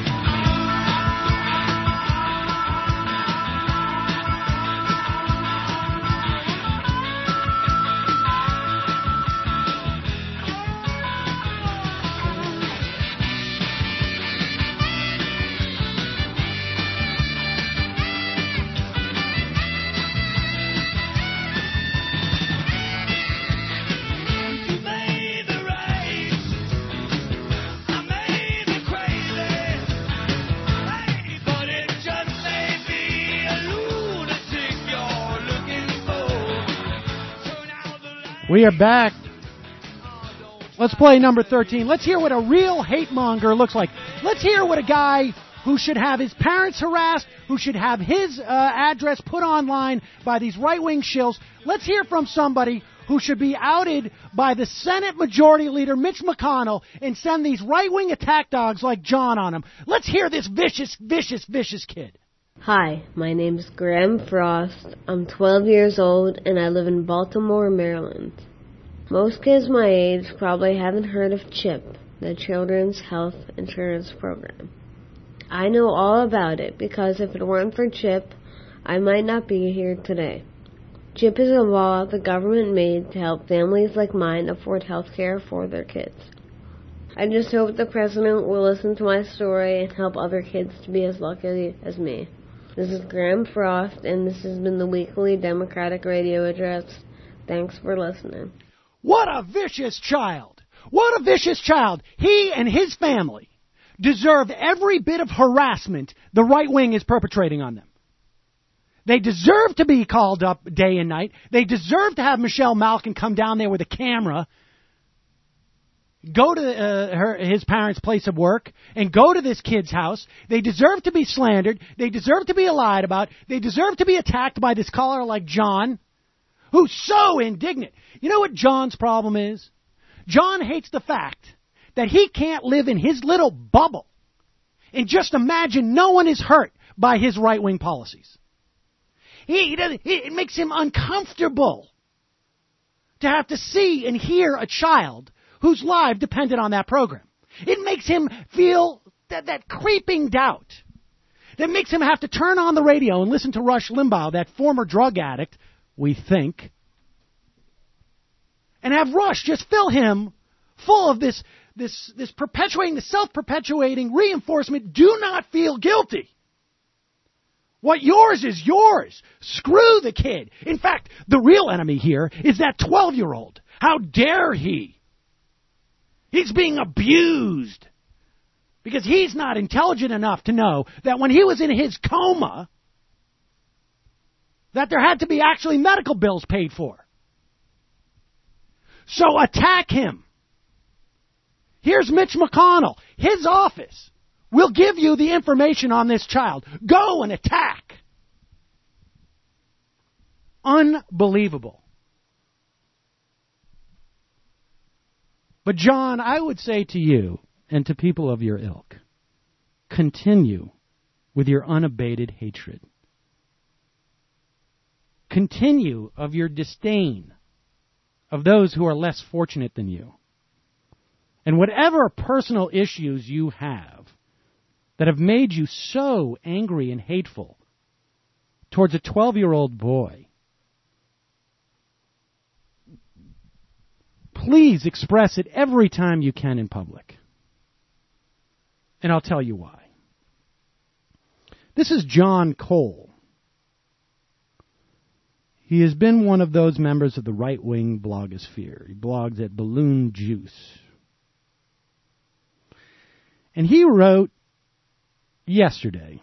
We are back. Let's play number 13. Let's hear what a real hate monger looks like. Let's hear what a guy who should have his parents harassed, who should have his address put online by these right-wing shills. Let's hear from somebody who should be outed by the Senate Majority Leader Mitch McConnell and send these right-wing attack dogs like John on him. Let's hear this vicious, vicious, vicious kid. Hi, my name is Graham Frost. I'm 12 years old and I live in Baltimore, Maryland. Most kids my age probably haven't heard of CHIP, the Children's Health Insurance Program. I know all about it because if it weren't for CHIP, I might not be here today. CHIP is a law the government made to help families like mine afford health care for their kids. I just hope the president will listen to my story and help other kids to be as lucky as me. This is Graham Frost, and this has been the weekly Democratic Radio Address. Thanks for listening. What a vicious child! What a vicious child! He and his family deserve every bit of harassment the right wing is perpetrating on them. They deserve to be called up day and night. They deserve to have Michelle Malkin come down there with a camera, go to his parents' place of work, and go to this kid's house. They deserve to be slandered. They deserve to be lied about. They deserve to be attacked by this caller like John, who's so indignant. You know what John's problem is? John hates the fact that he can't live in his little bubble and just imagine no one is hurt by his right-wing policies. It makes him uncomfortable. to have to see and hear a child whose life depended on that program. It makes him feel that creeping doubt that makes him have to turn on the radio and listen to Rush Limbaugh, that former drug addict, we think, and have Rush just fill him full of this perpetuating, the self-perpetuating reinforcement, do not feel guilty. What yours is yours. Screw the kid. In fact, the real enemy here is that 12-year-old. How dare he? He's being abused because he's not intelligent enough to know that when he was in his coma, that there had to be actually medical bills paid for. So attack him. Here's Mitch McConnell. His office will give you the information on this child. Go and attack. Unbelievable. But John, I would say to you and to people of your ilk, continue with your unabated hatred. Continue of your disdain of those who are less fortunate than you. And whatever personal issues you have that have made you so angry and hateful towards a 12-year-old boy, please express it every time you can in public. And I'll tell you why. This is John Cole. He has been one of those members of the right-wing blogosphere. He blogs at Balloon Juice. And he wrote yesterday,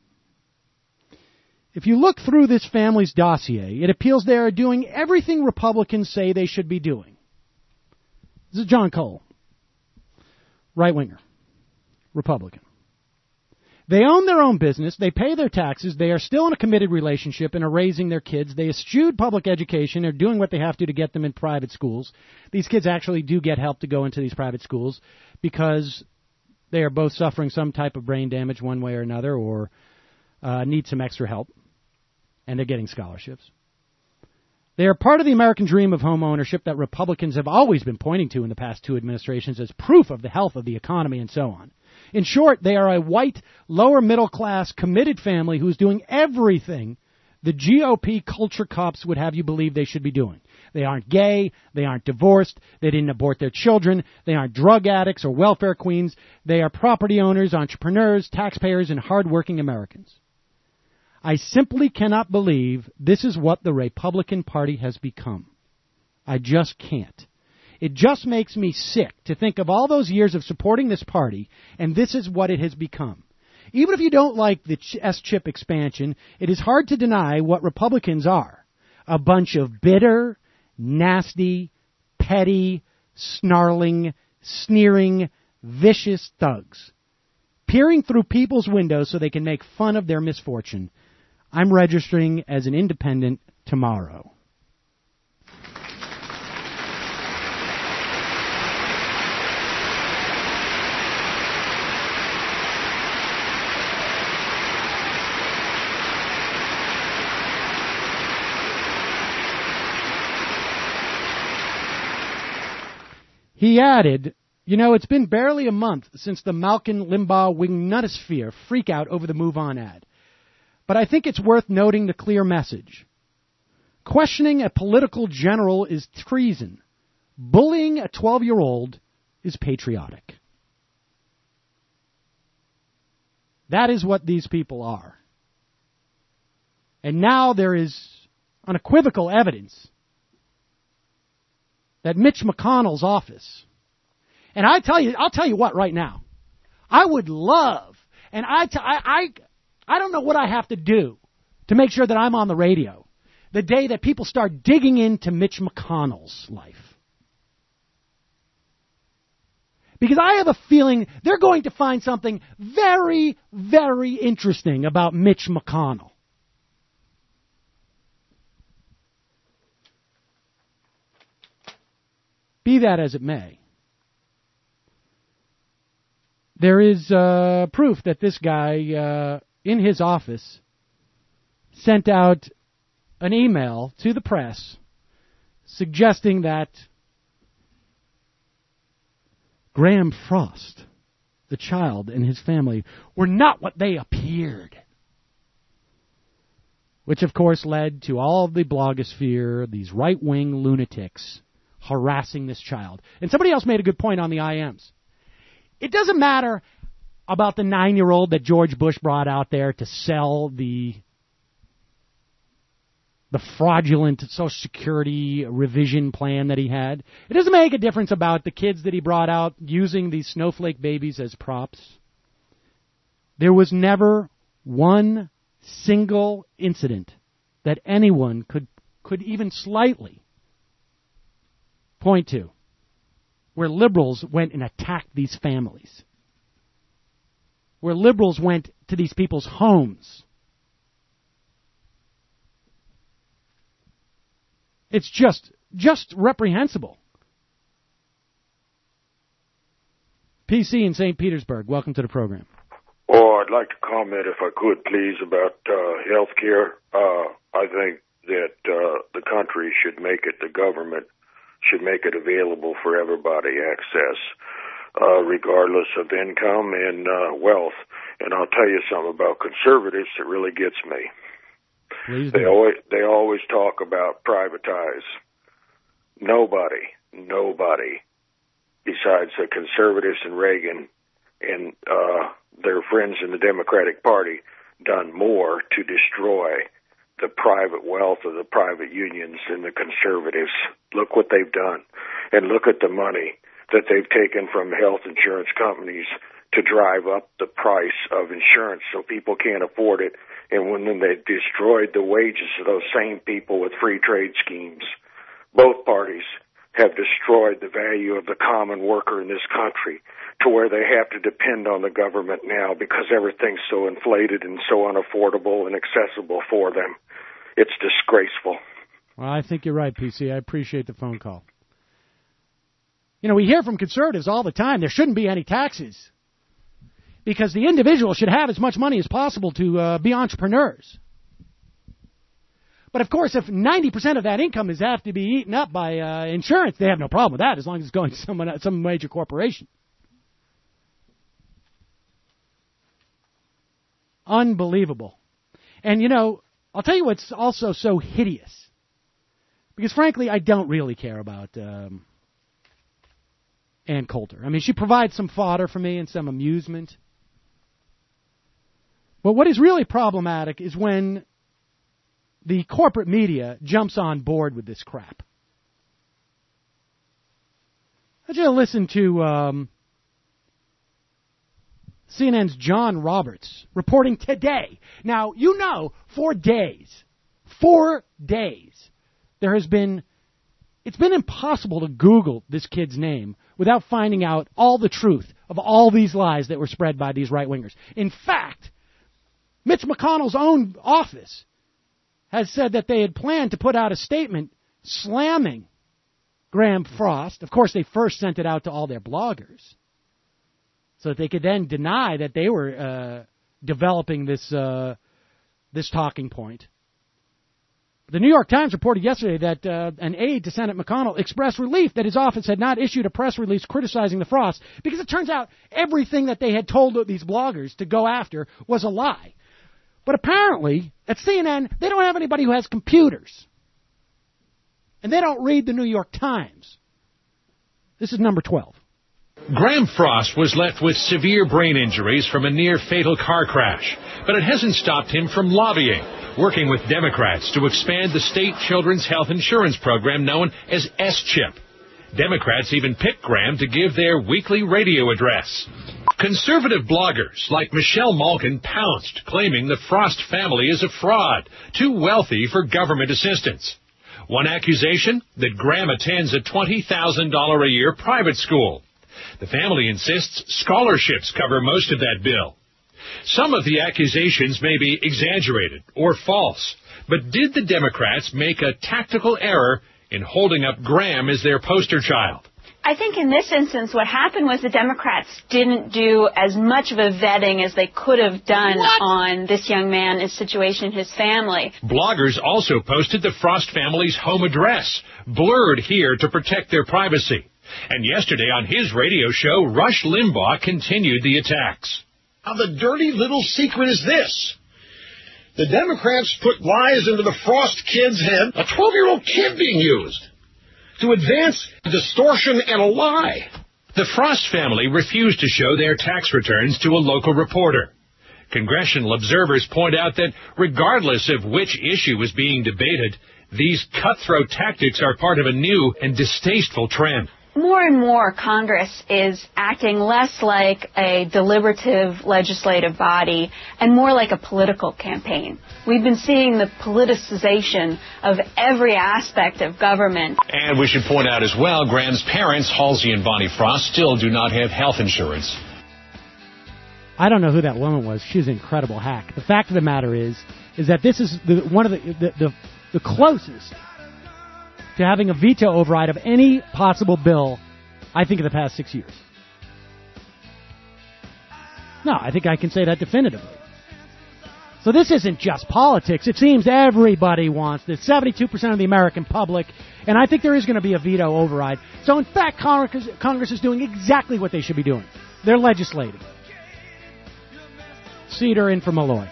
if you look through this family's dossier, it appears they are doing everything Republicans say they should be doing. This is John Cole, right-winger, Republican. They own their own business, they pay their taxes, they are still in a committed relationship and are raising their kids. They eschewed public education, they're doing what they have to get them in private schools. These kids actually do get help to go into these private schools because they are both suffering some type of brain damage one way or another or need some extra help, and they're getting scholarships. They are part of the American dream of home ownership that Republicans have always been pointing to in the past two administrations as proof of the health of the economy and so on. In short, they are a white, lower-middle-class, committed family who is doing everything the GOP culture cops would have you believe they should be doing. They aren't gay, they aren't divorced, they didn't abort their children, they aren't drug addicts or welfare queens, they are property owners, entrepreneurs, taxpayers, and hardworking Americans. I simply cannot believe this is what the Republican Party has become. I just can't. It just makes me sick to think of all those years of supporting this party, and this is what it has become. Even if you don't like the S-chip expansion, it is hard to deny what Republicans are. A bunch of bitter, nasty, petty, snarling, sneering, vicious thugs, peering through people's windows so they can make fun of their misfortune. I'm registering as an independent tomorrow. He added, it's been barely a month since the Malkin Limbaugh Wingnutosphere freak out over the Move On ad. But I think it's worth noting the clear message. Questioning a political general is treason. Bullying a 12-year-old is patriotic. That is what these people are. And now there is unequivocal evidence that Mitch McConnell's office, and I'll tell you what right now, I would love, and I don't know what I have to do to make sure that I'm on the radio the day that people start digging into Mitch McConnell's life. Because I have a feeling they're going to find something very, very interesting about Mitch McConnell. Be that as it may, there is proof that this guy in his office sent out an email to the press suggesting that Graham Frost, the child, and his family were not what they appeared. Which, of course, led to all of the blogosphere, these right-wing lunatics harassing this child. And somebody else made a good point on the IMs. It doesn't matter about the 9-year-old that George Bush brought out there to sell the fraudulent Social Security revision plan that he had. It doesn't make a difference about the kids that he brought out using these snowflake babies as props. There was never one single incident that anyone could even slightly point to where liberals went and attacked these families, where liberals went to these people's homes. It's just reprehensible. PC in St. Petersburg, welcome to the program. Oh, I'd like to comment, if I could, please, about health care. I think that the country should make it, the government should make it available for everybody, access, regardless of income and wealth. And I'll tell you something about conservatives that really gets me. Please do. They always talk about privatize. Nobody besides the conservatives and Reagan and their friends in the Democratic Party done more to destroy the private wealth of the private unions than the conservatives. Look what they've done. And look at the money that they've taken from health insurance companies to drive up the price of insurance so people can't afford it. And when they destroyed the wages of those same people with free trade schemes, both parties have destroyed the value of the common worker in this country to where they have to depend on the government now because everything's so inflated and so unaffordable and accessible for them. It's disgraceful. Well, I think you're right, PC. I appreciate the phone call. You know, we hear from conservatives all the time there shouldn't be any taxes because the individual should have as much money as possible to be entrepreneurs. But, of course, if 90% of that income is have to be eaten up by insurance, they have no problem with that as long as it's going to some major corporation. Unbelievable. And, you know, I'll tell you what's also so hideous. Because, frankly, I don't really care about Ann Coulter. I mean, she provides some fodder for me and some amusement. But what is really problematic is when the corporate media jumps on board with this crap. I just listened to CNN's John Roberts reporting today. Now, you know, for days, it's been impossible to Google this kid's name without finding out all the truth of all these lies that were spread by these right-wingers. In fact, Mitch McConnell's own office has said that they had planned to put out a statement slamming Graham Frost. Of course, they first sent it out to all their bloggers so that they could then deny that they were developing this talking point. The New York Times reported yesterday that an aide to Senate McConnell expressed relief that his office had not issued a press release criticizing the Frost because it turns out everything that they had told these bloggers to go after was a lie. But apparently, at CNN, they don't have anybody who has computers. And they don't read the New York Times. This is number 12. Graham Frost was left with severe brain injuries from a near-fatal car crash, but it hasn't stopped him from lobbying, working with Democrats to expand the state children's health insurance program known as S-CHIP. Democrats even picked Graham to give their weekly radio address. Conservative bloggers like Michelle Malkin pounced, claiming the Frost family is a fraud, too wealthy for government assistance. One accusation, that Graham attends a $20,000 a year private school. The family insists scholarships cover most of that bill. Some of the accusations may be exaggerated or false, but did the Democrats make a tactical error in holding up Graham as their poster child? I think in this instance what happened was the Democrats didn't do as much of a vetting as they could have done on this young man, his situation, his family. Bloggers also posted the Frost family's home address, blurred here to protect their privacy. And yesterday on his radio show, Rush Limbaugh continued the attacks. Now, the dirty little secret is this. The Democrats put lies into the Frost kid's head, a 12-year-old kid being used, to advance distortion and a lie. The Frost family refused to show their tax returns to a local reporter. Congressional observers point out that regardless of which issue is being debated, these cutthroat tactics are part of a new and distasteful trend. More and more, Congress is acting less like a deliberative legislative body and more like a political campaign. We've been seeing the politicization of every aspect of government. And we should point out as well, Graham's parents, Halsey and Bonnie Frost, still do not have health insurance. I don't know who that woman was. She's an incredible hack. The fact of the matter is that this is one of the closest to having a veto override of any possible bill, I think, in the past 6 years. No, I think I can say that definitively. So this isn't just politics. It seems everybody wants this, 72% of the American public, and I think there is going to be a veto override. So, in fact, Congress is doing exactly what they should be doing. They're legislating. Cedar in for Malloy.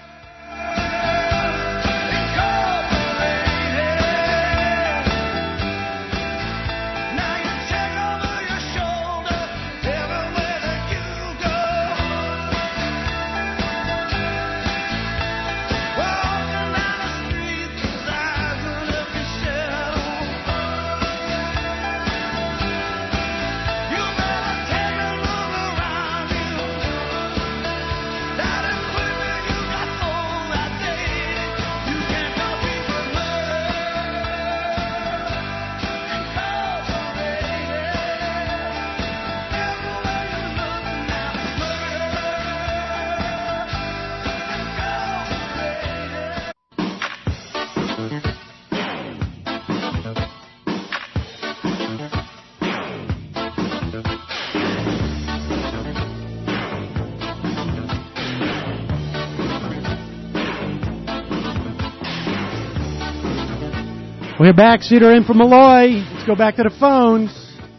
We're back. Cedar in for Malloy. Let's go back to the phones.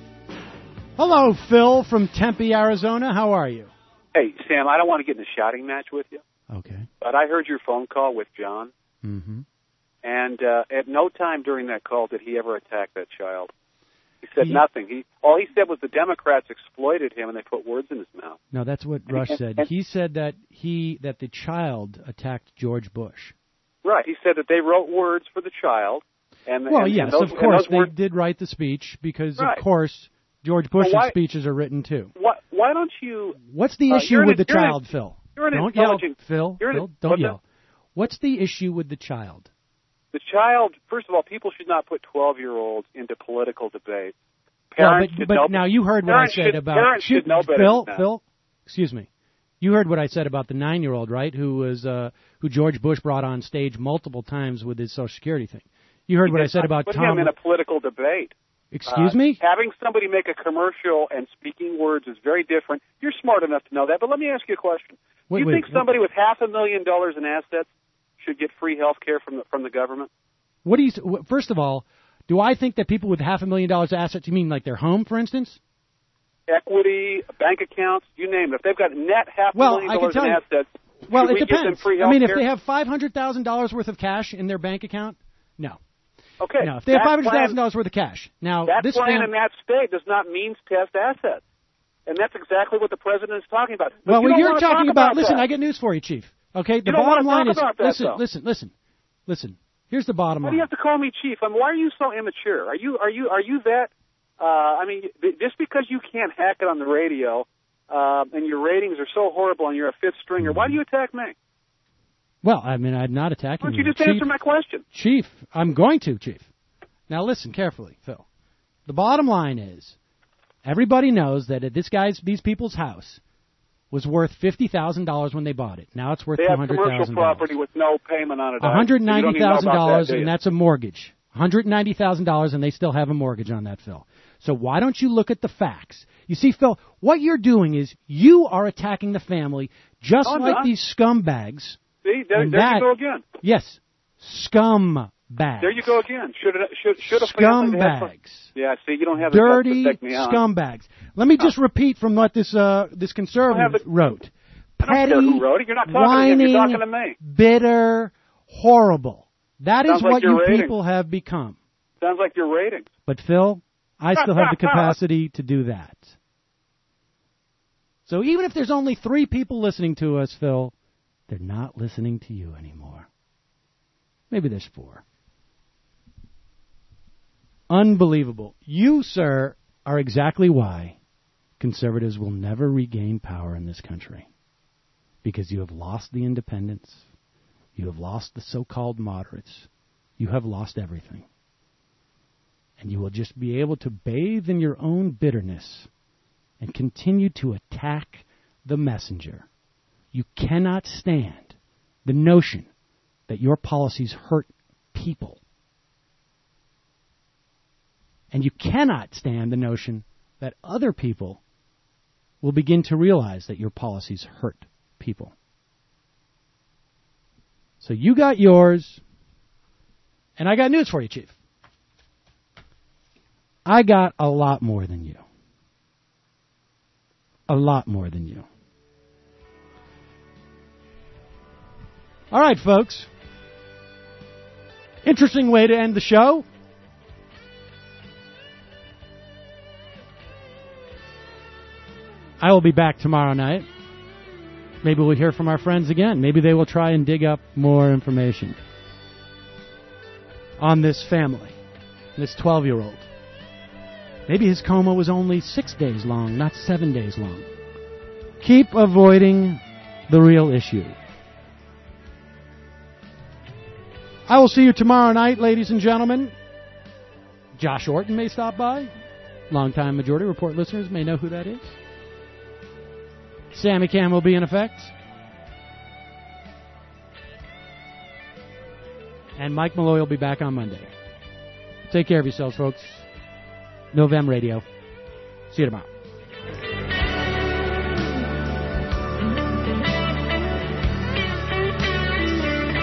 Hello, Phil from Tempe, Arizona. How are you? Hey, Sam, I don't want to get in a shouting match with you. Okay. But I heard your phone call with John. Mm-hmm. And at no time during that call did he ever attack that child. He said nothing. All he said was the Democrats exploited him and they put words in his mouth. No, that's what Rush said. He said that the child attacked George Bush. Right. He said that they wrote words for the child. Yes, of course, they did write the speech because, right. Of course, George Bush's speeches are written, too. Why don't you... What's the issue with the child, Phil? Don't yell, Phil. Don't yell. What's the issue with the child? The child, first of all, people should not put 12-year-olds into political debate. Now you heard what I said about... Parents should know better than that. Phil, excuse me. You heard what I said about the 9-year-old, right, who George Bush brought on stage multiple times with his Social Security thing. You heard what I said about put Tom... him in a political debate. Excuse me? Having somebody make a commercial and speaking words is very different. You're smart enough to know that, but let me ask you a question. Do you think somebody with $500,000 in assets should get free health care from the government? First of all, do I think that people with $500,000 assets, you mean like their home, for instance? Equity, bank accounts, you name it. If they've got net $500,000 in assets, well, should it we depends. give them free health care? If they have $500,000 worth of cash in their bank account, no. Okay. No, if they have $500,000 worth of cash. Now, that plan in that state does not means test assets. And that's exactly what the president is talking about. But well, you're talking about, listen, I got news for you, Chief. Okay, the bottom line is, listen. Here's the bottom line. Why do you have to call me Chief? Why are you so immature? Are you that, just because you can't hack it on the radio, and your ratings are so horrible and you're a fifth stringer, why do you attack me? Well, I'm not attacking you. Why don't you just answer my question? Chief, I'm going to, Chief. Now listen carefully, Phil. The bottom line is, everybody knows that these people's house was worth $50,000 when they bought it. Now it's worth $200,000. They have commercial property with no payment on it. $190,000, and that's a mortgage. $190,000, and they still have a mortgage on that, Phil. So why don't you look at the facts? You see, Phil, what you're doing is you are attacking the family just like these scumbags. See, there you go again. Yes, scumbags. There you go again. Should a family have yeah, see, you don't have dirty the guts to take me on. scumbags. Let me just repeat from what this conservative wrote. Petty, You're not talking whining, to him. You're talking to me. bitter, horrible. That is what you ratings. people have become. Sounds like your ratings. But, Phil, I still have the capacity to do that. So even if there's only 3 people listening to us, Phil, they're not listening to you anymore. Maybe there's 4. Unbelievable. You, sir, are exactly why conservatives will never regain power in this country. Because you have lost the independents. You have lost the so-called moderates. You have lost everything. And you will just be able to bathe in your own bitterness and continue to attack the messenger. You cannot stand the notion that your policies hurt people. And you cannot stand the notion that other people will begin to realize that your policies hurt people. So you got yours, and I got news for you, Chief. I got a lot more than you. A lot more than you. All right, folks. Interesting way to end the show. I will be back tomorrow night. Maybe we'll hear from our friends again. Maybe they will try and dig up more information on this family, this 12-year-old. Maybe his coma was only 6 days long, not 7 days long. Keep avoiding the real issue. I will see you tomorrow night, ladies and gentlemen. Josh Orton may stop by. Longtime Majority Report listeners may know who that is. Sammy Cam will be in effect. And Mike Malloy will be back on Monday. Take care of yourselves, folks. Novem Radio. See you tomorrow.